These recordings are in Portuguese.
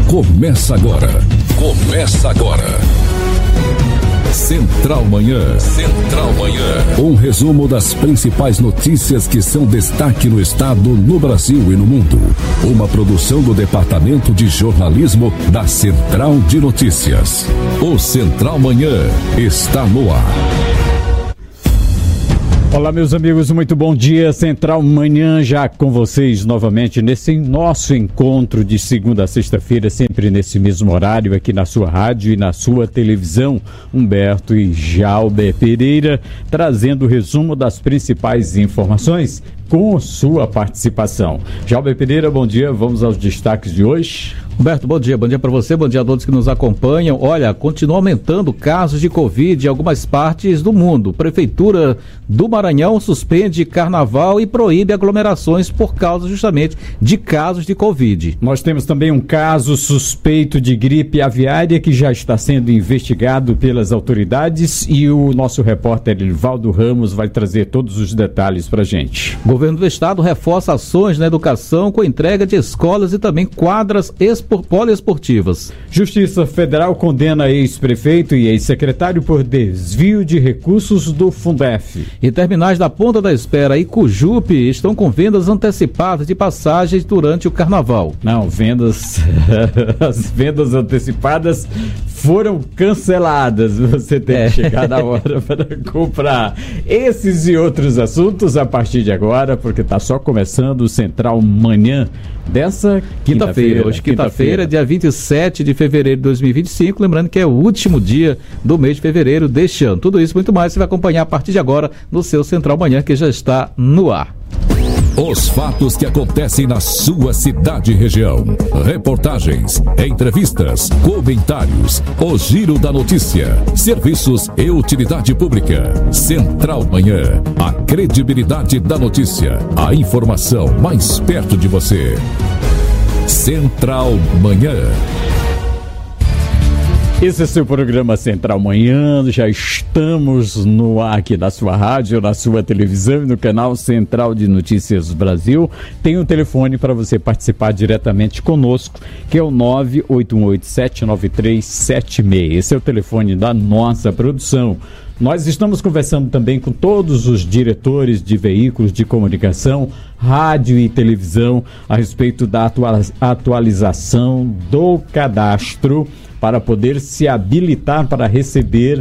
Começa agora. Central Manhã. Central Manhã. Um resumo das principais notícias que são destaque no estado, no Brasil e no mundo. Uma produção do Departamento de Jornalismo da Central de Notícias. O Central Manhã está no ar. Olá, meus amigos, muito bom dia. Central Manhã já com vocês novamente nesse nosso encontro de segunda a sexta-feira, sempre nesse mesmo horário aqui na sua rádio e na sua televisão. Humberto e Jalber Pereira trazendo o resumo das principais informações com sua participação. Jalber Pereira, bom dia. Vamos aos destaques de hoje. Humberto, bom dia para você, bom dia a todos que nos acompanham. Olha, continua aumentando casos de Covid em algumas partes do mundo. Prefeitura do Maranhão suspende carnaval e proíbe aglomerações por causa justamente de casos de Covid. Nós temos também um caso suspeito de gripe aviária que já está sendo investigado pelas autoridades e o nosso repórter Elivaldo Ramos vai trazer todos os detalhes para a gente. O governo do estado reforça ações na educação com entrega de escolas e também quadras poliesportivas. Justiça Federal condena ex-prefeito e ex-secretário por desvio de recursos do Fundef. E terminais da Ponta da Espera e Cujupe estão com vendas antecipadas de passagens durante o carnaval. Não, as vendas antecipadas foram canceladas. Você tem que chegar na hora para comprar. Esses e outros assuntos a partir de agora, porque está só começando o Central Manhã dessa quinta-feira. Hoje, quinta-feira, dia 27 de fevereiro de 2025. Lembrando que é o último dia do mês de fevereiro deste ano. Tudo isso e muito mais você vai acompanhar a partir de agora no seu Central Manhã, que já está no ar. Os fatos que acontecem na sua cidade e região. Reportagens, entrevistas, comentários, o giro da notícia, serviços e utilidade pública. Central Manhã, a credibilidade da notícia, a informação mais perto de você. Central Manhã. Esse é seu programa Central Manhã, já estamos no ar aqui da sua rádio, na sua televisão e no canal Central de Notícias Brasil. Tem um telefone para você participar diretamente conosco, que é o 981879376. Esse é o telefone da nossa produção. Nós estamos conversando também com todos os diretores de veículos de comunicação, rádio e televisão, a respeito da atualização do cadastro para poder se habilitar para receber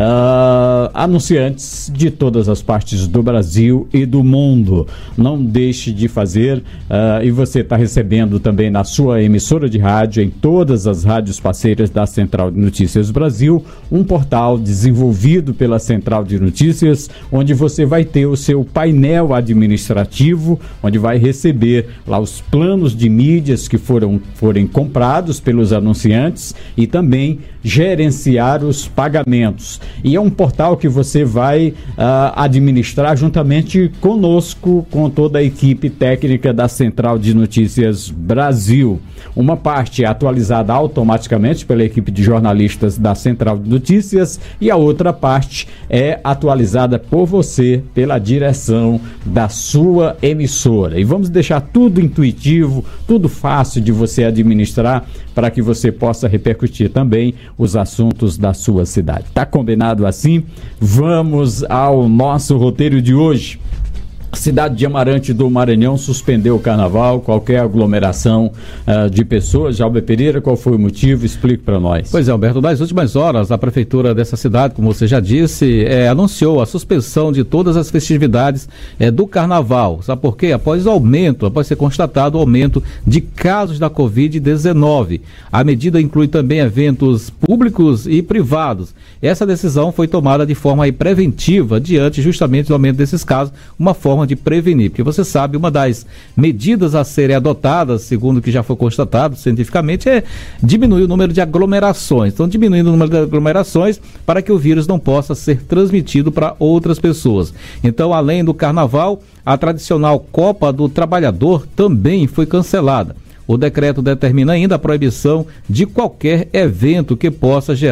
anunciantes de todas as partes do Brasil e do mundo. Não deixe de fazer, e você está recebendo também na sua emissora de rádio, em todas as rádios parceiras da Central de Notícias Brasil, um portal desenvolvido pela Central de Notícias, onde você vai ter o seu painel administrativo, onde vai receber lá os planos de mídias que forem comprados pelos anunciantes e também gerenciar os pagamentos. E é um portal que você vai administrar juntamente conosco, com toda a equipe técnica da Central de Notícias Brasil. Uma parte é atualizada automaticamente pela equipe de jornalistas da Central de Notícias e a outra parte é atualizada por você, pela direção da sua emissora. E vamos deixar tudo intuitivo, tudo fácil de você administrar para que você possa repercutir também os assuntos da sua cidade. Tá combinado assim? Vamos ao nosso roteiro de hoje. A cidade de Amarante do Maranhão suspendeu o carnaval, qualquer aglomeração de pessoas. Jalber Pereira, qual foi o motivo? Explique para nós. Pois é, Alberto, nas últimas horas, a prefeitura dessa cidade, como você já disse, anunciou a suspensão de todas as festividades do carnaval. Sabe por quê? Após ser constatado o aumento de casos da Covid-19. A medida inclui também eventos públicos e privados. Essa decisão foi tomada de forma preventiva, diante justamente do aumento desses casos, uma forma de prevenir, porque você sabe, uma das medidas a serem adotadas, segundo o que já foi constatado cientificamente, é diminuir o número de aglomerações. Então, diminuindo o número de aglomerações para que o vírus não possa ser transmitido para outras pessoas. Então, além do carnaval, a tradicional Copa do Trabalhador também foi cancelada. O decreto determina ainda a proibição de qualquer evento que possa gerar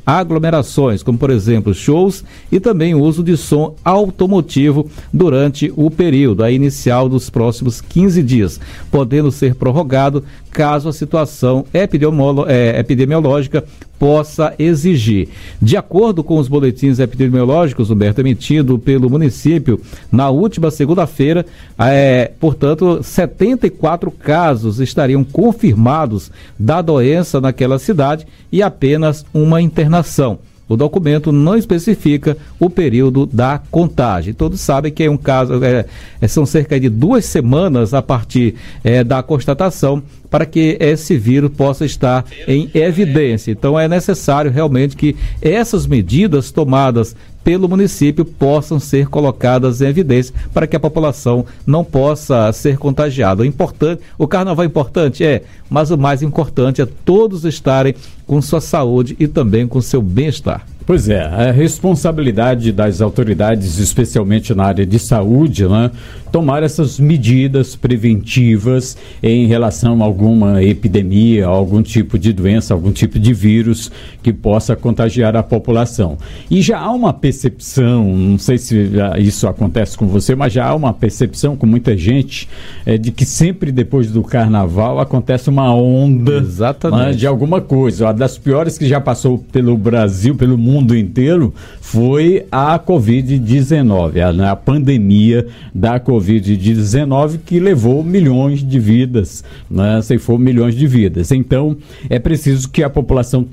aglomerações, como por exemplo shows e também o uso de som automotivo durante o período inicial dos próximos 15 dias, podendo ser prorrogado caso a situação epidemiológica possa exigir. De acordo com os boletins epidemiológicos, Humberto, emitido pelo município na última segunda-feira, portanto, 74 casos estariam confirmados da doença naquela cidade e apenas uma internação. O documento não especifica o período da contagem. Todos sabem que é um caso, são cerca de 2 semanas a partir da constatação para que esse vírus possa estar em evidência. Então é necessário realmente que essas medidas tomadas pelo município possam ser colocadas em evidência para que a população não possa ser contagiada. O carnaval é importante, mas o mais importante é todos estarem com sua saúde e também com seu bem-estar. Pois é, a responsabilidade das autoridades, especialmente na área de saúde, né, tomar essas medidas preventivas em relação a alguma epidemia, algum tipo de doença, algum tipo de vírus que possa contagiar a população. E já há uma percepção, não sei se isso acontece com você, mas já há uma percepção com muita gente de que sempre depois do carnaval acontece uma onda, né, de alguma coisa. Uma das piores que já passou pelo Brasil, pelo mundo inteiro, foi a Covid-19, a pandemia da Covid-19, que levou milhões de vidas, né? Ceifou milhões de vidas. Então, é preciso que a população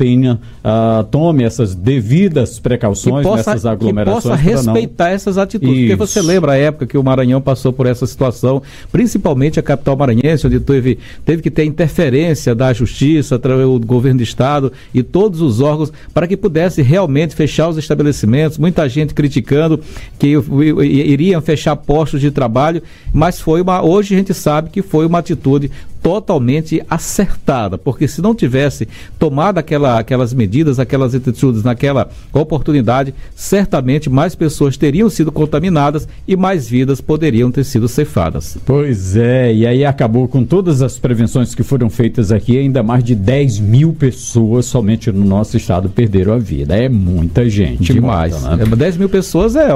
tome essas devidas precauções nessas aglomerações. Que possa respeitar essas atitudes. Isso. Porque você lembra a época que o Maranhão passou por essa situação, principalmente a capital maranhense, onde teve que ter interferência da Justiça, do governo do Estado e todos os órgãos para que pudesse realmente fechar os estabelecimentos. Muita gente criticando que iriam fechar postos de trabalho, mas hoje a gente sabe que foi uma atitude totalmente acertada, porque se não tivesse tomado aquelas medidas, aquelas atitudes naquela oportunidade, certamente mais pessoas teriam sido contaminadas e mais vidas poderiam ter sido ceifadas. Pois é, e aí acabou com todas as prevenções que foram feitas aqui, ainda mais de 10 mil pessoas somente no nosso estado perderam a vida. É muita gente. Demais. Morta, né? 10 mil pessoas é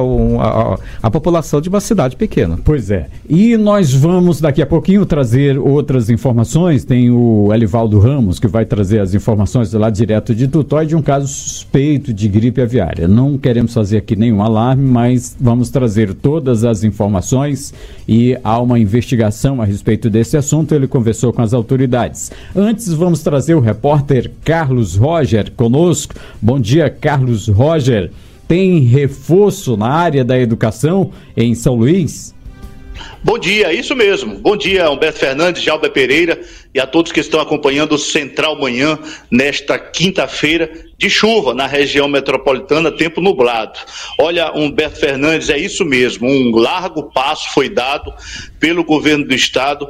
a população de uma cidade pequena. Pois é. E nós vamos daqui a pouquinho trazer outras informações. Tem o Elivaldo Ramos, que vai trazer as informações lá direto de Tutói, de um caso suspeito de gripe aviária. Não queremos fazer aqui nenhum alarme, mas vamos trazer todas as informações e há uma investigação a respeito desse assunto. Ele conversou com as autoridades. Antes, vamos trazer o repórter Carlos Roger conosco. Bom dia, Carlos Roger. Tem reforço na área da educação em São Luís? Bom dia, isso mesmo. Bom dia, Humberto Fernandes, Jalber Pereira e a todos que estão acompanhando o Central Manhã nesta quinta-feira de chuva na região metropolitana, tempo nublado. Olha, Humberto Fernandes, é isso mesmo, um largo passo foi dado pelo governo do estado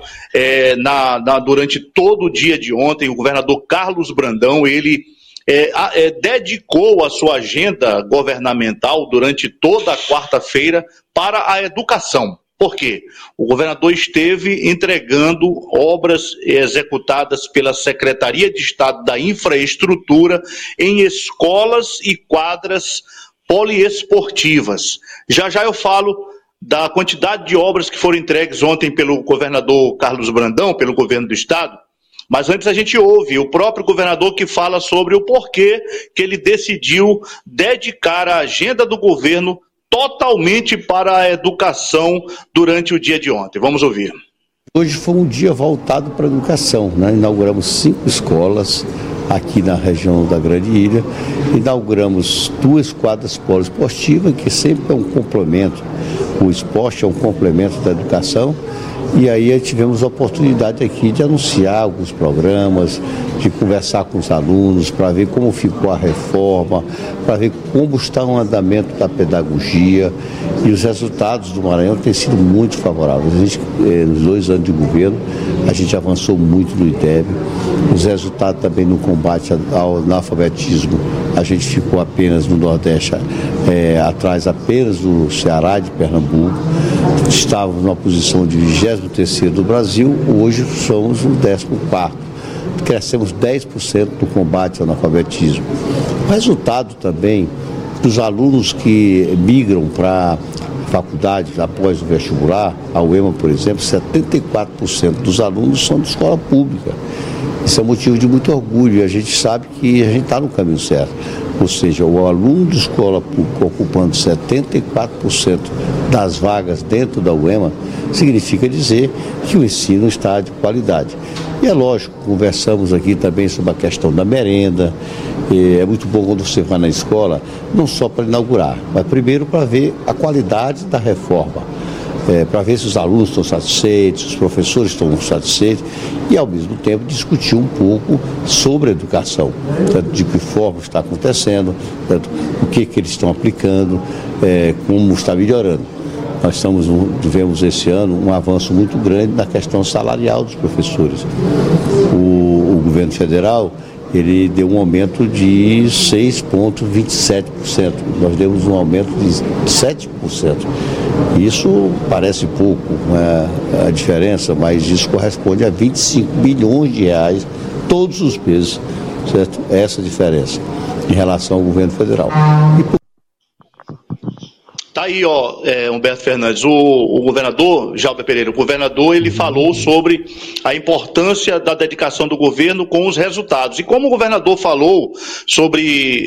durante todo o dia de ontem. O governador Carlos Brandão, ele dedicou a sua agenda governamental durante toda a quarta-feira para a educação. Por quê? O governador esteve entregando obras executadas pela Secretaria de Estado da Infraestrutura em escolas e quadras poliesportivas. Já eu falo da quantidade de obras que foram entregues ontem pelo governador Carlos Brandão, pelo governo do estado. Mas antes a gente ouve o próprio governador que fala sobre o porquê que ele decidiu dedicar a agenda do governo totalmente para a educação durante o dia de ontem. Vamos ouvir. Hoje foi um dia voltado para a educação, né? Inauguramos 5 escolas aqui na região da Grande Ilha, inauguramos 2 quadras poliesportivas, que sempre é um complemento, o esporte é um complemento da educação. E aí tivemos a oportunidade aqui de anunciar alguns programas, de conversar com os alunos para ver como ficou a reforma, para ver como está o andamento da pedagogia. E os resultados do Maranhão têm sido muito favoráveis. Nos 2 anos de governo, a gente avançou muito no IDEB. Os resultados também no combate ao analfabetismo, a gente ficou apenas no Nordeste, atrás apenas do Ceará e de Pernambuco. Estávamos numa posição de 23º do Brasil, hoje somos o 14º. crescemos 10% no combate ao analfabetismo. O resultado também dos alunos que migram para faculdades após o vestibular, a UEMA, por exemplo, 74% dos alunos são de escola pública. Isso é motivo de muito orgulho e a gente sabe que a gente está no caminho certo. Ou seja, o aluno de escola pública ocupando 74% das vagas dentro da UEMA significa dizer que o ensino está de qualidade. E é lógico, conversamos aqui também sobre a questão da merenda. É muito bom quando você vai na escola, não só para inaugurar, mas primeiro para ver a qualidade da reforma. Para ver se os alunos estão satisfeitos, os professores estão satisfeitos e, ao mesmo tempo, discutir um pouco sobre a educação, tanto de que forma está acontecendo, tanto o que eles estão aplicando, como está melhorando. Nós tivemos esse ano um avanço muito grande na questão salarial dos professores. O governo federal, ele deu um aumento de 6,27%. Nós demos um aumento de 7%. Isso parece pouco, a diferença, mas isso corresponde a 25 bilhões de reais todos os meses, certo? Essa diferença em relação ao governo federal. Tá aí, Humberto Fernandes, o governador, Jalber Pereira, o governador, ele falou sobre a importância da dedicação do governo com os resultados. E como o governador falou sobre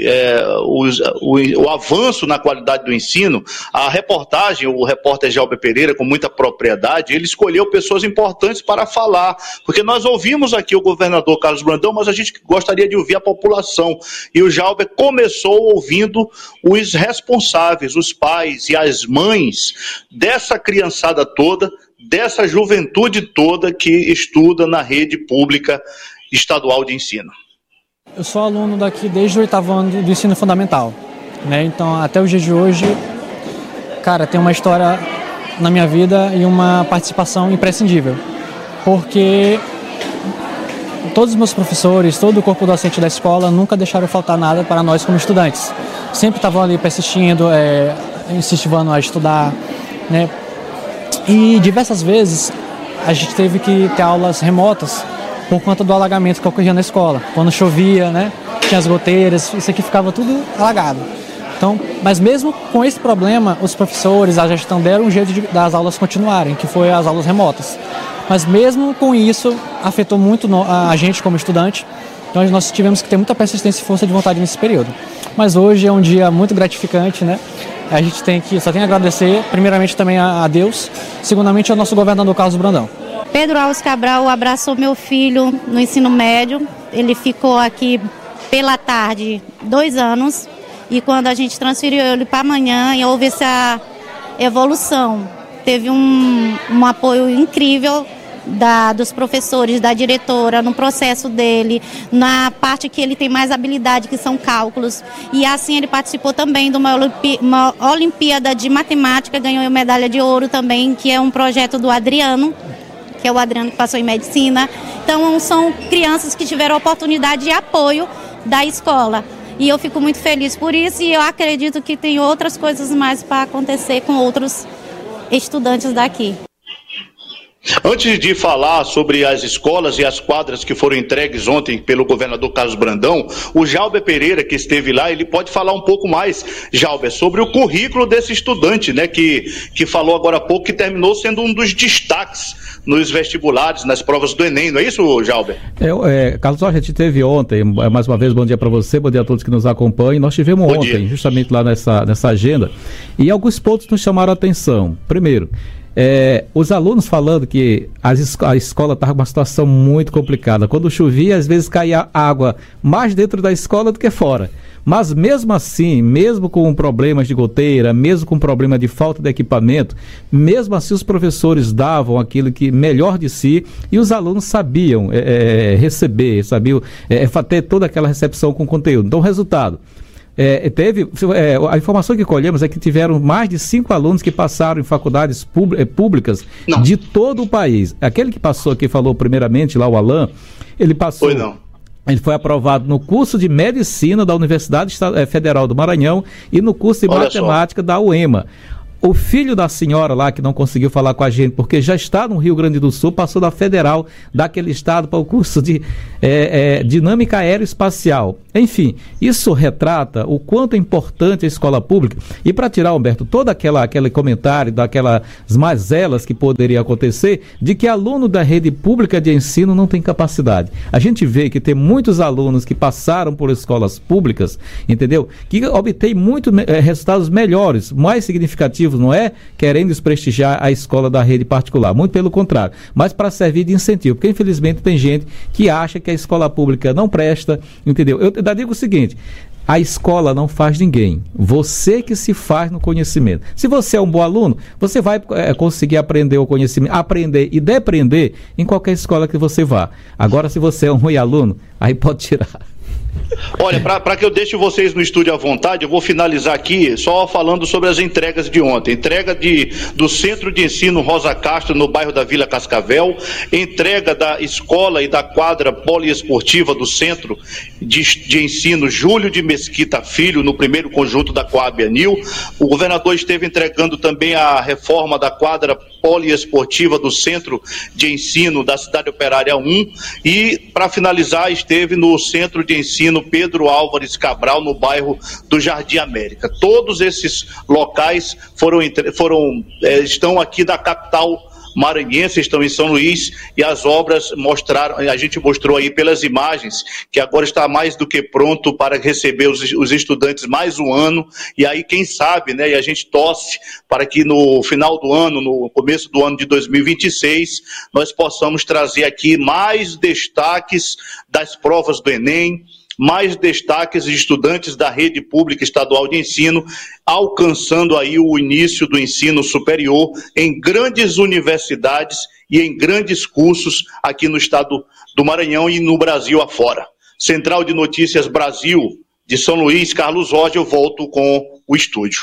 o avanço na qualidade do ensino, a reportagem, o repórter Jalber Pereira, com muita propriedade, ele escolheu pessoas importantes para falar, porque nós ouvimos aqui o governador Carlos Brandão, mas a gente gostaria de ouvir a população. E o Jalber começou ouvindo os responsáveis, os pais e as mães dessa criançada toda, dessa juventude toda que estuda na rede pública estadual de ensino. Eu sou aluno daqui desde o 8º ano do ensino fundamental, né? Então, até o dia de hoje, cara, tem uma história na minha vida e uma participação imprescindível, porque todos os meus professores, todo o corpo docente da escola nunca deixaram faltar nada para nós como estudantes. Sempre estavam ali persistindo, incentivando a estudar, né? E diversas vezes a gente teve que ter aulas remotas por conta do alagamento que ocorria na escola. Quando chovia, né? Tinha as goteiras, isso aqui ficava tudo alagado. Então, mas mesmo com esse problema, os professores, a gestão deram um jeito das aulas continuarem, que foi as aulas remotas. Mas mesmo com isso, afetou muito a gente como estudante. Então nós tivemos que ter muita persistência e força de vontade nesse período. Mas hoje é um dia muito gratificante, né? A gente só tem que agradecer, primeiramente também a Deus, segundamente ao nosso governador Carlos Brandão. Pedro Alves Cabral abraçou meu filho no ensino médio. Ele ficou aqui pela tarde 2 anos e quando a gente transferiu ele para amanhã, houve essa evolução. Teve um apoio incrível dos professores, da diretora, no processo dele, na parte que ele tem mais habilidade, que são cálculos. E assim ele participou também de uma Olimpíada de Matemática, ganhou medalha de ouro também, que é um projeto do Adriano, que é o Adriano que passou em Medicina. Então são crianças que tiveram oportunidade e apoio da escola. E eu fico muito feliz por isso e eu acredito que tem outras coisas mais para acontecer com outros estudantes daqui. Antes de falar sobre as escolas e as quadras que foram entregues ontem pelo governador Carlos Brandão, o Jalber Pereira, que esteve lá, ele pode falar um pouco mais, Jalber, sobre o currículo desse estudante, né, que falou agora há pouco, que terminou sendo um dos destaques nos vestibulares, nas provas do Enem, não é isso, Jalber? Carlos, a gente teve ontem, mais uma vez, bom dia para você, bom dia a todos que nos acompanham. Nós tivemos ontem, justamente lá nessa agenda, e alguns pontos nos chamaram a atenção. Primeiro, os alunos falando que a escola estava com uma situação muito complicada. Quando chovia, às vezes caía água mais dentro da escola do que fora. Mas mesmo assim, mesmo com problemas de goteira, mesmo com problema de falta de equipamento, mesmo assim os professores davam aquilo que melhor de si e os alunos sabiam receber, sabiam ter toda aquela recepção com conteúdo. Então, resultado. A informação que colhemos é que tiveram mais de 5 alunos que passaram em faculdades públicas de todo o país. Aquele que passou aqui, falou primeiramente lá, o Alain, ele passou. Ele foi aprovado no curso de Medicina da Universidade Federal do Maranhão e no curso de Matemática da UEMA. O filho da senhora lá que não conseguiu falar com a gente, porque já está no Rio Grande do Sul, passou da Federal daquele estado para o curso de Dinâmica Aeroespacial. Enfim, isso retrata o quanto é importante a escola pública. E para tirar, Humberto, todo aquele comentário daquelas mazelas que poderia acontecer, de que aluno da rede pública de ensino não tem capacidade. A gente vê que tem muitos alunos que passaram por escolas públicas, entendeu? Que obtêm resultados melhores, mais significativos, não é querendo desprestigiar a escola da rede particular, muito pelo contrário, mas para servir de incentivo, porque infelizmente tem gente que acha que a escola pública não presta, entendeu? Eu ainda digo o seguinte: a escola não faz ninguém, você que se faz no conhecimento. Se você é um bom aluno, você vai conseguir aprender o conhecimento, aprender e depreender em qualquer escola que você vá. Agora, se você é um ruim aluno, aí pode tirar. Olha, para que eu deixe vocês no estúdio à vontade, eu vou finalizar aqui só falando sobre as entregas de ontem. Entrega do Centro de Ensino Rosa Castro, no bairro da Vila Cascavel, entrega da escola e da quadra poliesportiva do Centro de Ensino Júlio de Mesquita Filho, no primeiro conjunto da Coab Anil. O governador esteve entregando também a reforma da quadra poliesportiva do Centro de Ensino da Cidade Operária 1 e, para finalizar, esteve no Centro de Ensino Pedro Álvares Cabral, no bairro do Jardim América. Todos esses locais estão aqui da capital maranhense, estão em São Luís, e as obras a gente mostrou aí pelas imagens, que agora está mais do que pronto para receber os estudantes mais um ano, e aí quem sabe, né, e a gente torce para que no final do ano, no começo do ano de 2026, nós possamos trazer aqui mais destaques das provas do Enem, mais destaques de estudantes da rede pública estadual de ensino, alcançando aí o início do ensino superior em grandes universidades e em grandes cursos aqui no estado do Maranhão e no Brasil afora. Central de Notícias Brasil, de São Luís, Carlos Roger, eu volto com o estúdio.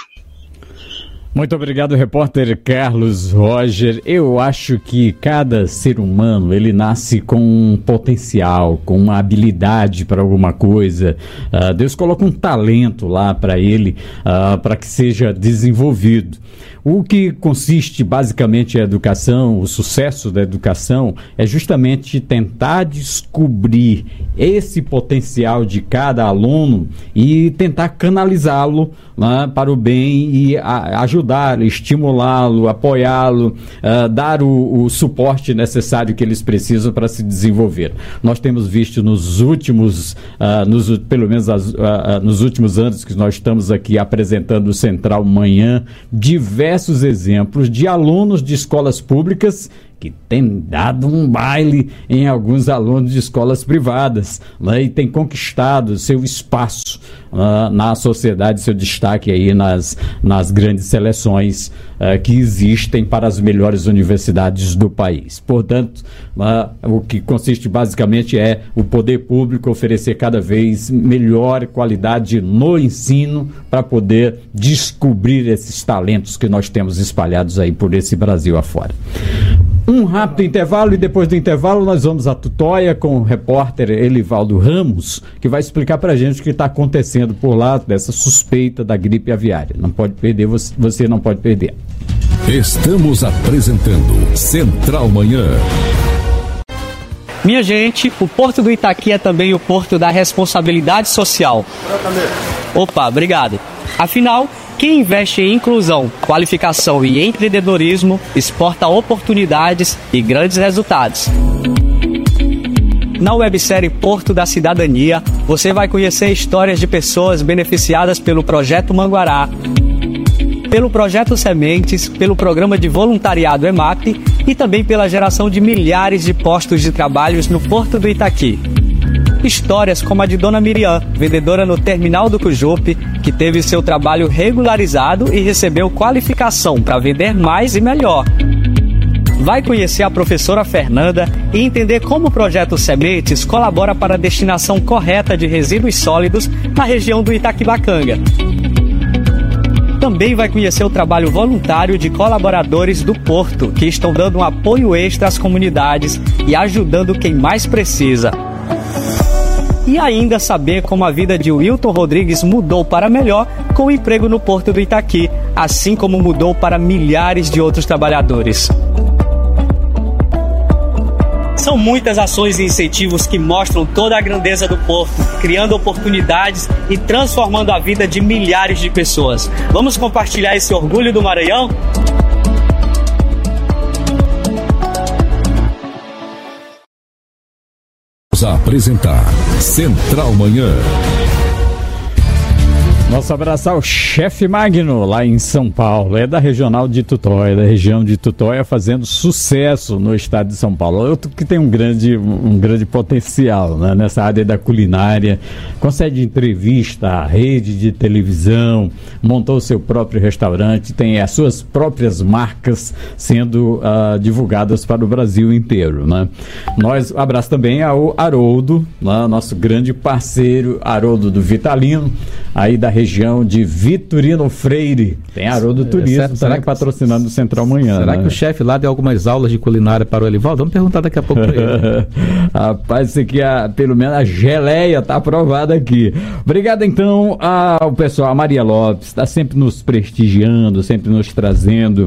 Muito obrigado, repórter Carlos Roger. Eu acho que cada ser humano, ele nasce com um potencial, com uma habilidade para alguma coisa. Deus coloca um talento lá para ele, para que seja desenvolvido. O que consiste basicamente a educação, o sucesso da educação, é justamente tentar descobrir esse potencial de cada aluno e tentar canalizá-lo, né, para o bem e ajudar, estimulá-lo, apoiá-lo, dar o suporte necessário que eles precisam para se desenvolver. Nós temos visto nos últimos, pelo menos nos últimos anos que nós estamos aqui apresentando o Central Manhã, diversos exemplos de alunos de escolas públicas que tem dado um baile em alguns alunos de escolas privadas, né, e tem conquistado seu espaço na sociedade, seu destaque aí nas grandes seleções que existem para as melhores universidades do país. Portanto, o que consiste basicamente é o poder público oferecer cada vez melhor qualidade no ensino para poder descobrir esses talentos que nós temos espalhados aí por esse Brasil afora. Um rápido intervalo e depois do intervalo nós vamos à Tutóia com o repórter Elivaldo Ramos, que vai explicar pra gente o que está acontecendo por lá dessa suspeita da gripe aviária. Não pode perder, você não pode perder. Estamos apresentando Central Manhã. Minha gente, o Porto do Itaqui é também o Porto da Responsabilidade Social. Opa, obrigado. Afinal, quem investe em inclusão, qualificação e empreendedorismo exporta oportunidades e grandes resultados. Na websérie Porto da Cidadania, você vai conhecer histórias de pessoas beneficiadas pelo Projeto Manguará, pelo Projeto Sementes, pelo Programa de Voluntariado EMAP e também pela geração de milhares de postos de trabalho no Porto do Itaqui. Histórias como a de Dona Miriam, vendedora no terminal do Cujupe, que teve seu trabalho regularizado e recebeu qualificação para vender mais e melhor. Vai conhecer a professora Fernanda e entender como o Projeto Sementes colabora para a destinação correta de resíduos sólidos na região do Itaquibacanga. Também vai conhecer o trabalho voluntário de colaboradores do Porto, que estão dando um apoio extra às comunidades e ajudando quem mais precisa. e ainda saber como a vida de Wilton Rodrigues mudou para melhor com o emprego no Porto do Itaqui, assim como mudou para milhares de outros trabalhadores. São muitas ações e incentivos que mostram toda a grandeza do Porto, criando oportunidades e transformando a vida de milhares de pessoas. Vamos compartilhar esse orgulho do Maranhão? Vamos apresentar Central Manhã. Nosso abraço ao chefe Magno, lá em São Paulo. É da regional de Tutóia, da região de Tutóia, fazendo sucesso no estado de São Paulo. Outro que tem um grande potencial, né, nessa área da culinária. Concede entrevista à rede de televisão, montou seu próprio restaurante, tem as suas próprias marcas sendo divulgadas para o Brasil inteiro, né? Nós abraço também ao Haroldo, né, nosso grande parceiro, Haroldo do Vitalino, aí da região de Vitorino Freire. Tem Haroldo Turismo, será que patrocinando o Central Manhã? Será que o chefe lá deu algumas aulas de culinária para o Elivaldo? Vamos perguntar daqui a pouco para ele. Rapaz, isso aqui, pelo menos a geleia está aprovada aqui. Obrigado então ao pessoal, a Maria Lopes, está sempre nos prestigiando, sempre nos trazendo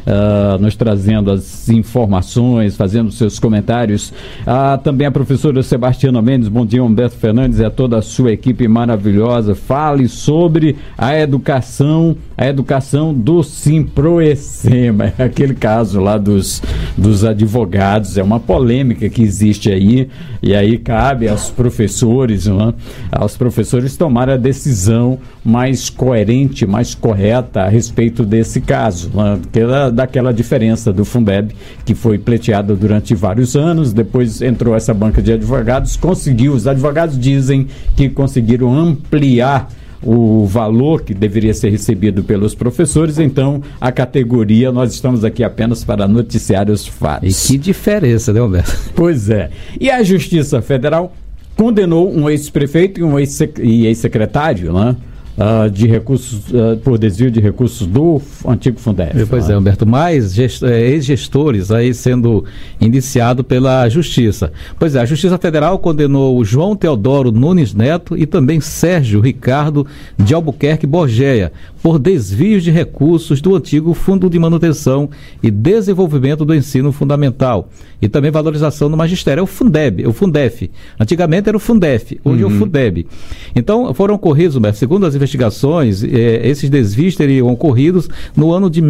as informações, fazendo seus comentários. Também a professora Sebastiana Mendes, bom dia, Humberto Fernandes e a toda a sua equipe maravilhosa. Fale sobre a educação do Simproecema, aquele caso lá dos advogados, é uma polêmica que existe aí, e aí cabe aos professores, não é? Aos professores tomar a decisão mais coerente, mais correta a respeito desse caso, daquela diferença do Fundeb, que foi pleiteada durante vários anos, depois entrou essa banca de advogados, os advogados dizem que conseguiram ampliar o valor que deveria ser recebido pelos professores, então a categoria, nós estamos aqui apenas para noticiar os fatos. E que diferença, né, Humberto? Pois é. E a Justiça Federal condenou um ex-prefeito e ex-secretário, né? De recursos, por desvio de recursos do antigo Fundeb. Pois é, Humberto, mais ex-gestores aí sendo indiciados pela Justiça. Pois é, a Justiça Federal condenou o João Teodoro Nunes Neto e também Sérgio Ricardo de Albuquerque Borgeia por desvios de recursos do antigo Fundo de Manutenção e Desenvolvimento do Ensino Fundamental e também valorização do magistério. É o Fundef. Antigamente era o Fundef, hoje é o Fundeb. Então, foram ocorridos, Humberto, segundo as investigações, esses desvios teriam ocorridos no ano de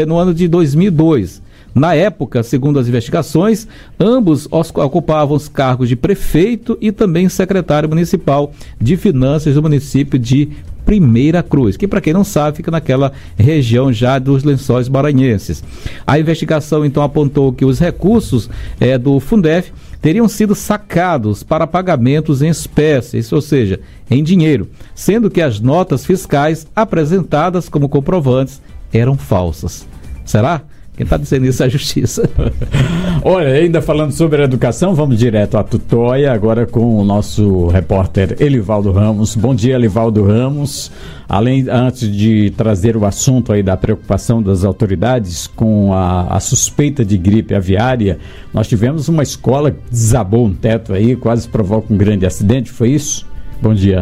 2002. Na época, segundo as investigações, ambos ocupavam os cargos de prefeito e também secretário municipal de finanças do município de Primeira Cruz, que, para quem não sabe, fica naquela região já dos Lençóis Maranhenses. A investigação, então, apontou que os recursos do Fundef teriam sido sacados para pagamentos em espécies, ou seja, em dinheiro, sendo que as notas fiscais apresentadas como comprovantes eram falsas. Será? Quem está dizendo isso é a Justiça. Olha, ainda falando sobre a educação, vamos direto à Tutóia, agora com o nosso repórter Elivaldo Ramos. Bom dia, Elivaldo Ramos. Antes de trazer o assunto aí da preocupação das autoridades com a suspeita de gripe aviária, nós tivemos uma escola que desabou um teto aí, quase provoca um grande acidente, foi isso? Bom dia.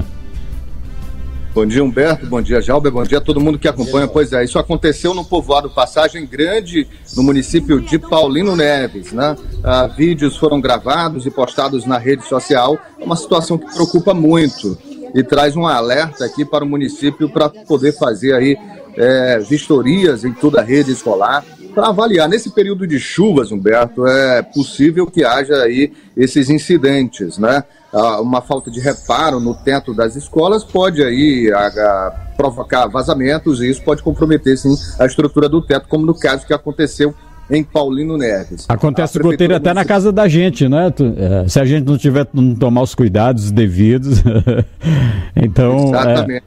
Bom dia, Humberto, bom dia, Jalber, bom dia a todo mundo que acompanha. Pois é, isso aconteceu no povoado Passagem Grande, no município de Paulino Neves, né? Vídeos foram gravados e postados na rede social, é uma situação que preocupa muito e traz um alerta aqui para o município para poder fazer aí vistorias em toda a rede escolar, para avaliar. Nesse período de chuvas, Humberto, é possível que haja aí esses incidentes, né? Uma falta de reparo no teto das escolas pode aí provocar vazamentos e isso pode comprometer, sim, a estrutura do teto, como no caso que aconteceu em Paulino Neves. Acontece goteira até na casa da gente, né? Se a gente não tomar os cuidados devidos, então... Exatamente.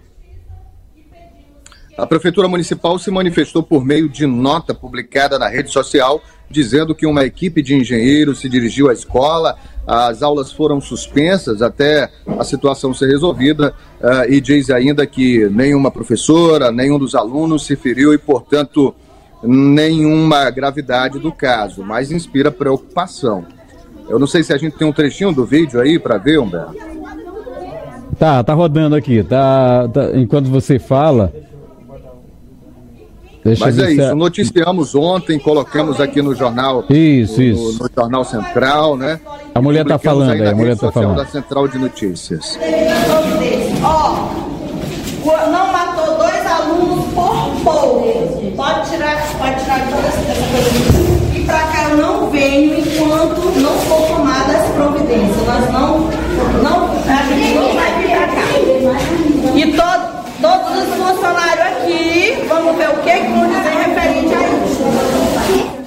A Prefeitura Municipal se manifestou por meio de nota publicada na rede social, dizendo que uma equipe de engenheiros se dirigiu à escola, as aulas foram suspensas até a situação ser resolvida, e diz ainda que nenhuma professora, nenhum dos alunos se feriu e, portanto, nenhuma gravidade do caso, mas inspira preocupação. Eu não sei se a gente tem um trechinho do vídeo aí para ver, Humberto. Tá rodando aqui, enquanto você fala. Mas é isso, noticiamos ontem, colocamos aqui no jornal. Isso. No Jornal Central, né? A mulher tá falando aí, a mulher tá falando. Da Central de Notícias. Não matou 2 alunos por pouco. Pode tirar toda essa coisa. E pra cá eu não venho enquanto não for tomadas as providências. A gente não vai vir pra cá. E todos os funcionários aqui, vamos ver o que vão dizer referente a isso.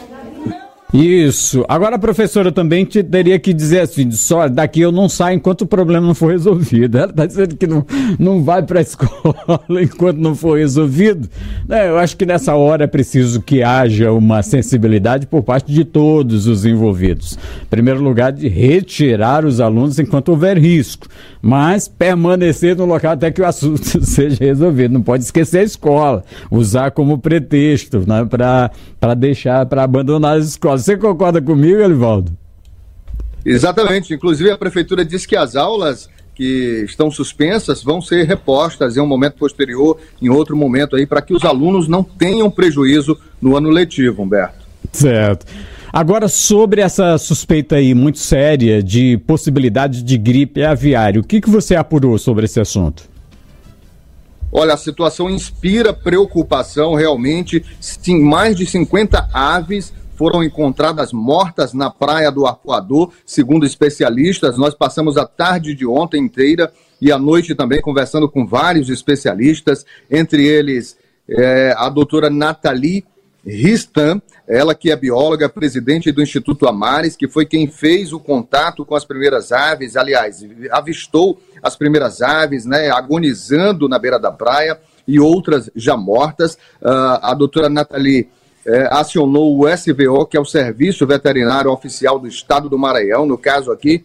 Isso. Agora a professora também teria que dizer assim, só daqui eu não saio enquanto o problema não for resolvido. Ela está dizendo que não vai para a escola enquanto não for resolvido. Eu acho que nessa hora é preciso que haja uma sensibilidade por parte de todos os envolvidos. Em primeiro lugar, de retirar os alunos enquanto houver risco, mas permanecer no local até que o assunto seja resolvido. Não pode esquecer a escola, usar como pretexto, né, para abandonar as escolas. Você concorda comigo, Elivaldo? Exatamente. Inclusive, a prefeitura diz que as aulas que estão suspensas vão ser repostas em um momento posterior, em outro momento aí, para que os alunos não tenham prejuízo no ano letivo, Humberto. Certo. Agora, sobre essa suspeita aí muito séria de possibilidade de gripe aviária, o que você apurou sobre esse assunto? Olha, a situação inspira preocupação, realmente. Sim, mais de 50 aves foram encontradas mortas na praia do Arpoador, segundo especialistas. Nós passamos a tarde de ontem inteira e a noite também conversando com vários especialistas, entre eles a doutora Nathalie Ristan, ela que é bióloga, presidente do Instituto Amares, que foi quem fez o contato com as primeiras aves, aliás, avistou as primeiras aves, né, agonizando na beira da praia e outras já mortas. A doutora Nathalie acionou o SVO, que é o Serviço Veterinário Oficial do Estado do Maranhão, no caso aqui,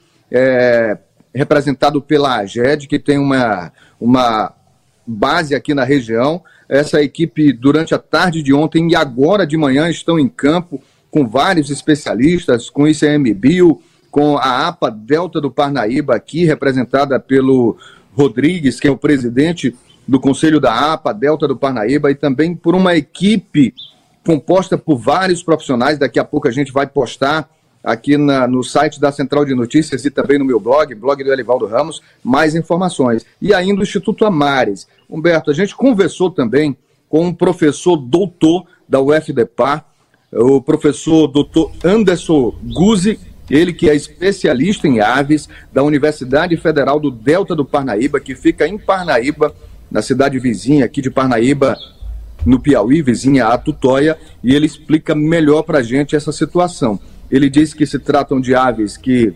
representado pela AGED, que tem uma base aqui na região. Essa equipe, durante a tarde de ontem e agora de manhã, estão em campo com vários especialistas, com o ICMBio, com a APA Delta do Parnaíba aqui, representada pelo Rodrigues, que é o presidente do Conselho da APA Delta do Parnaíba, e também por uma equipe composta por vários profissionais. Daqui a pouco a gente vai postar aqui no site da Central de Notícias e também no meu blog do Elivaldo Ramos, mais informações. E ainda o Instituto Amares. Humberto, a gente conversou também com um professor doutor da UFDPAR, o professor doutor Anderson Guzzi, ele que é especialista em aves da Universidade Federal do Delta do Parnaíba, que fica em Parnaíba, na cidade vizinha aqui de Parnaíba, no Piauí, vizinha a Tutóia, e ele explica melhor para a gente essa situação. Ele diz que se tratam de aves que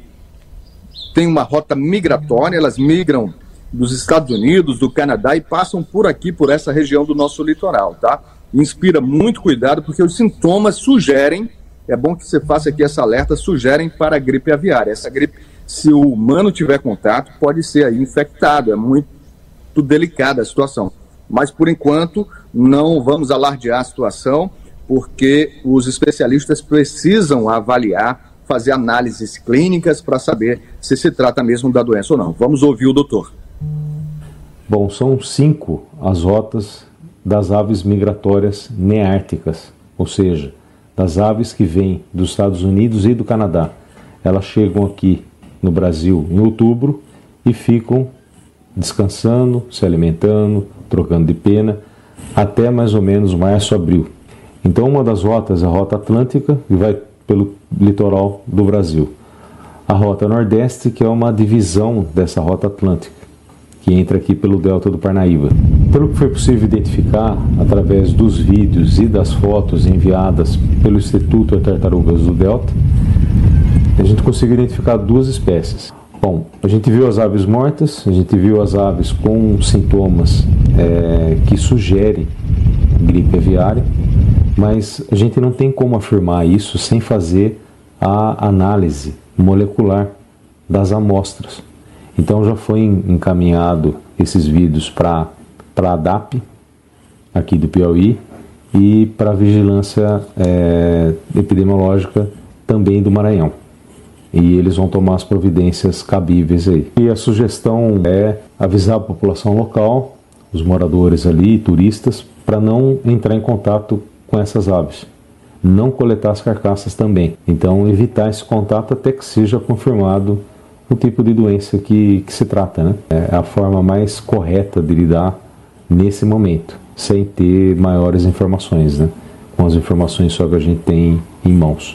têm uma rota migratória, elas migram dos Estados Unidos, do Canadá e passam por aqui, por essa região do nosso litoral, tá? Inspira muito cuidado, porque os sintomas sugerem, é bom que você faça aqui essa alerta, sugerem para a gripe aviária. Essa gripe, se o humano tiver contato, pode ser aí infectado, é muito delicada a situação. Mas, por enquanto, não vamos alardear a situação, porque os especialistas precisam avaliar, fazer análises clínicas para saber se se trata mesmo da doença ou não. Vamos ouvir o doutor. Bom, são 5 as rotas das aves migratórias neárticas, ou seja, das aves que vêm dos Estados Unidos e do Canadá. Elas chegam aqui no Brasil em outubro e ficam descansando, se alimentando, trocando de pena, até mais ou menos março, abril. Então, uma das rotas é a Rota Atlântica, que vai pelo litoral do Brasil. A Rota Nordeste, que é uma divisão dessa Rota Atlântica, que entra aqui pelo Delta do Parnaíba. Pelo que foi possível identificar, através dos vídeos e das fotos enviadas pelo Instituto de Tartarugas do Delta, a gente conseguiu identificar 2 espécies. Bom, a gente viu as aves mortas, a gente viu as aves com sintomas que sugerem gripe aviária, mas a gente não tem como afirmar isso sem fazer a análise molecular das amostras. Então já foi encaminhado esses vídeos para a ADAP, aqui do Piauí, e para a Vigilância Epidemiológica também do Maranhão. e eles vão tomar as providências cabíveis aí. E a sugestão é avisar a população local, os moradores ali, turistas, para não entrar em contato com essas aves. Não coletar as carcaças também. Então, evitar esse contato até que seja confirmado o tipo de doença que se trata, né? É a forma mais correta de lidar nesse momento, sem ter maiores informações, né? Com as informações só que a gente tem em mãos.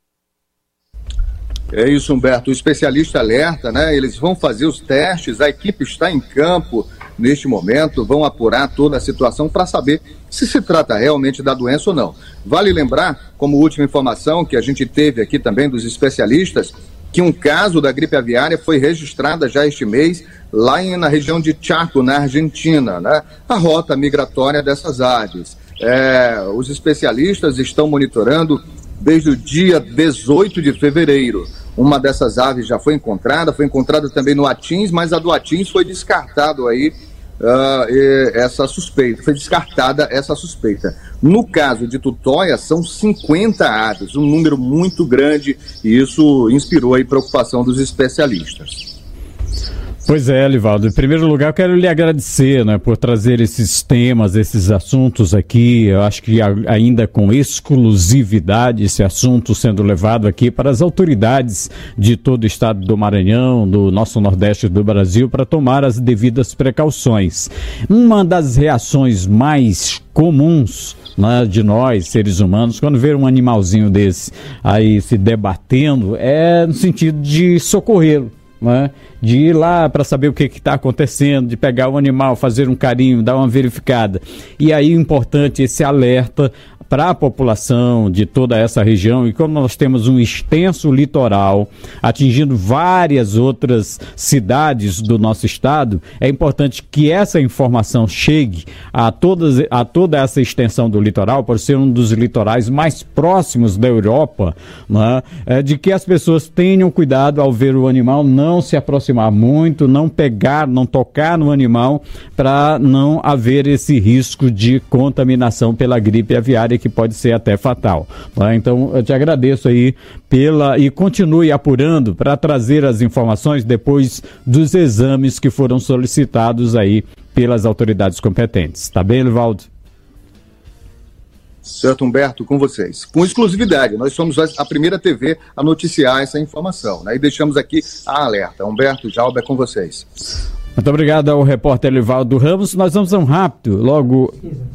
É isso, Humberto. O especialista alerta, né? Eles vão fazer os testes, a equipe está em campo neste momento, vão apurar toda a situação para saber se trata realmente da doença ou não. Vale lembrar, como última informação que a gente teve aqui também dos especialistas, que um caso da gripe aviária foi registrado já este mês lá na região de Chaco, na Argentina, né? A rota migratória dessas aves. Os especialistas estão monitorando desde o dia 18 de fevereiro. Uma dessas aves já foi encontrada também no Atins, mas a do Atins foi descartado aí foi descartada essa suspeita. No caso de Tutóia, são 50 aves, um número muito grande, e isso inspirou a preocupação dos especialistas. Pois é, Elivaldo. Em primeiro lugar, eu quero lhe agradecer, né, por trazer esses temas, esses assuntos aqui. Eu acho que ainda com exclusividade, esse assunto sendo levado aqui para as autoridades de todo o estado do Maranhão, do nosso Nordeste do Brasil, para tomar as devidas precauções. Uma das reações mais comuns, né, de nós, seres humanos, quando vê um animalzinho desse aí se debatendo, é no sentido de socorrê-lo, né? De ir lá para saber o que está acontecendo, de pegar o animal, fazer um carinho, dar uma verificada. E aí é importante esse alerta para a população de toda essa região, e como nós temos um extenso litoral, atingindo várias outras cidades do nosso estado, é importante que essa informação chegue a toda essa extensão do litoral, por ser um dos litorais mais próximos da Europa, né? De que as pessoas tenham cuidado ao ver o animal, não se aproximar muito, não pegar, não tocar no animal, para não haver esse risco de contaminação pela gripe aviária, que pode ser até fatal. Tá? Então, eu te agradeço aí e continue apurando para trazer as informações depois dos exames que foram solicitados aí pelas autoridades competentes. Tá bem, Elivaldo? Certo, Humberto, com vocês. Com exclusividade, nós somos a primeira TV a noticiar essa informação, né? E deixamos aqui a alerta. Humberto, Jalba, é com vocês. Muito obrigado ao repórter Elivaldo Ramos. Nós vamos a um rápido, logo...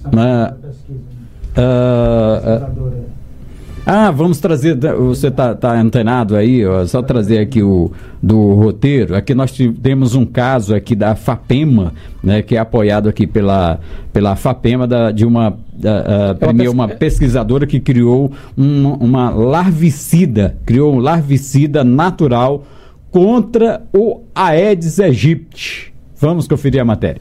vamos trazer, você tá antenado aí, ó, só trazer aqui do roteiro. Aqui nós temos um caso aqui da FAPEMA, né, que é apoiado aqui pela FAPEMA, de uma pesquisadora que criou uma larvicida, criou um larvicida natural contra o Aedes aegypti. Vamos conferir a matéria.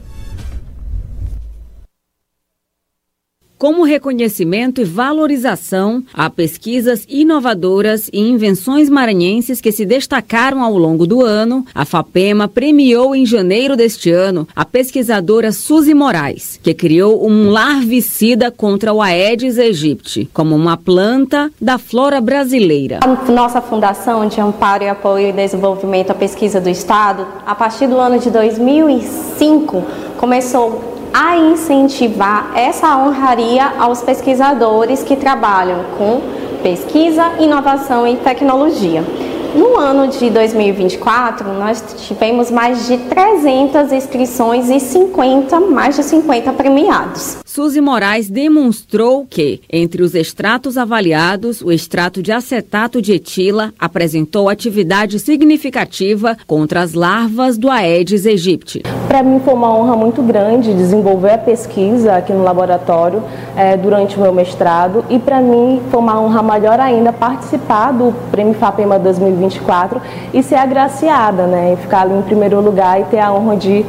Como reconhecimento e valorização a pesquisas inovadoras e invenções maranhenses que se destacaram ao longo do ano, a FAPEMA premiou em janeiro deste ano a pesquisadora Suzy Moraes, que criou um larvicida contra o Aedes aegypti, como uma planta da flora brasileira. A nossa Fundação de Amparo e Apoio e Desenvolvimento à Pesquisa do Estado, a partir do ano de 2005, começou a incentivar essa honraria aos pesquisadores que trabalham com pesquisa, inovação e tecnologia. No ano de 2024, nós tivemos mais de 300 inscrições e mais de 50 premiados. Suzy Moraes demonstrou que, entre os extratos avaliados, o extrato de acetato de etila apresentou atividade significativa contra as larvas do Aedes aegypti. Para mim foi uma honra muito grande desenvolver a pesquisa aqui no laboratório durante o meu mestrado, e para mim foi uma honra maior ainda participar do Prêmio FAPEMA 2024 e ser agraciada, né, e ficar ali em primeiro lugar e ter a honra de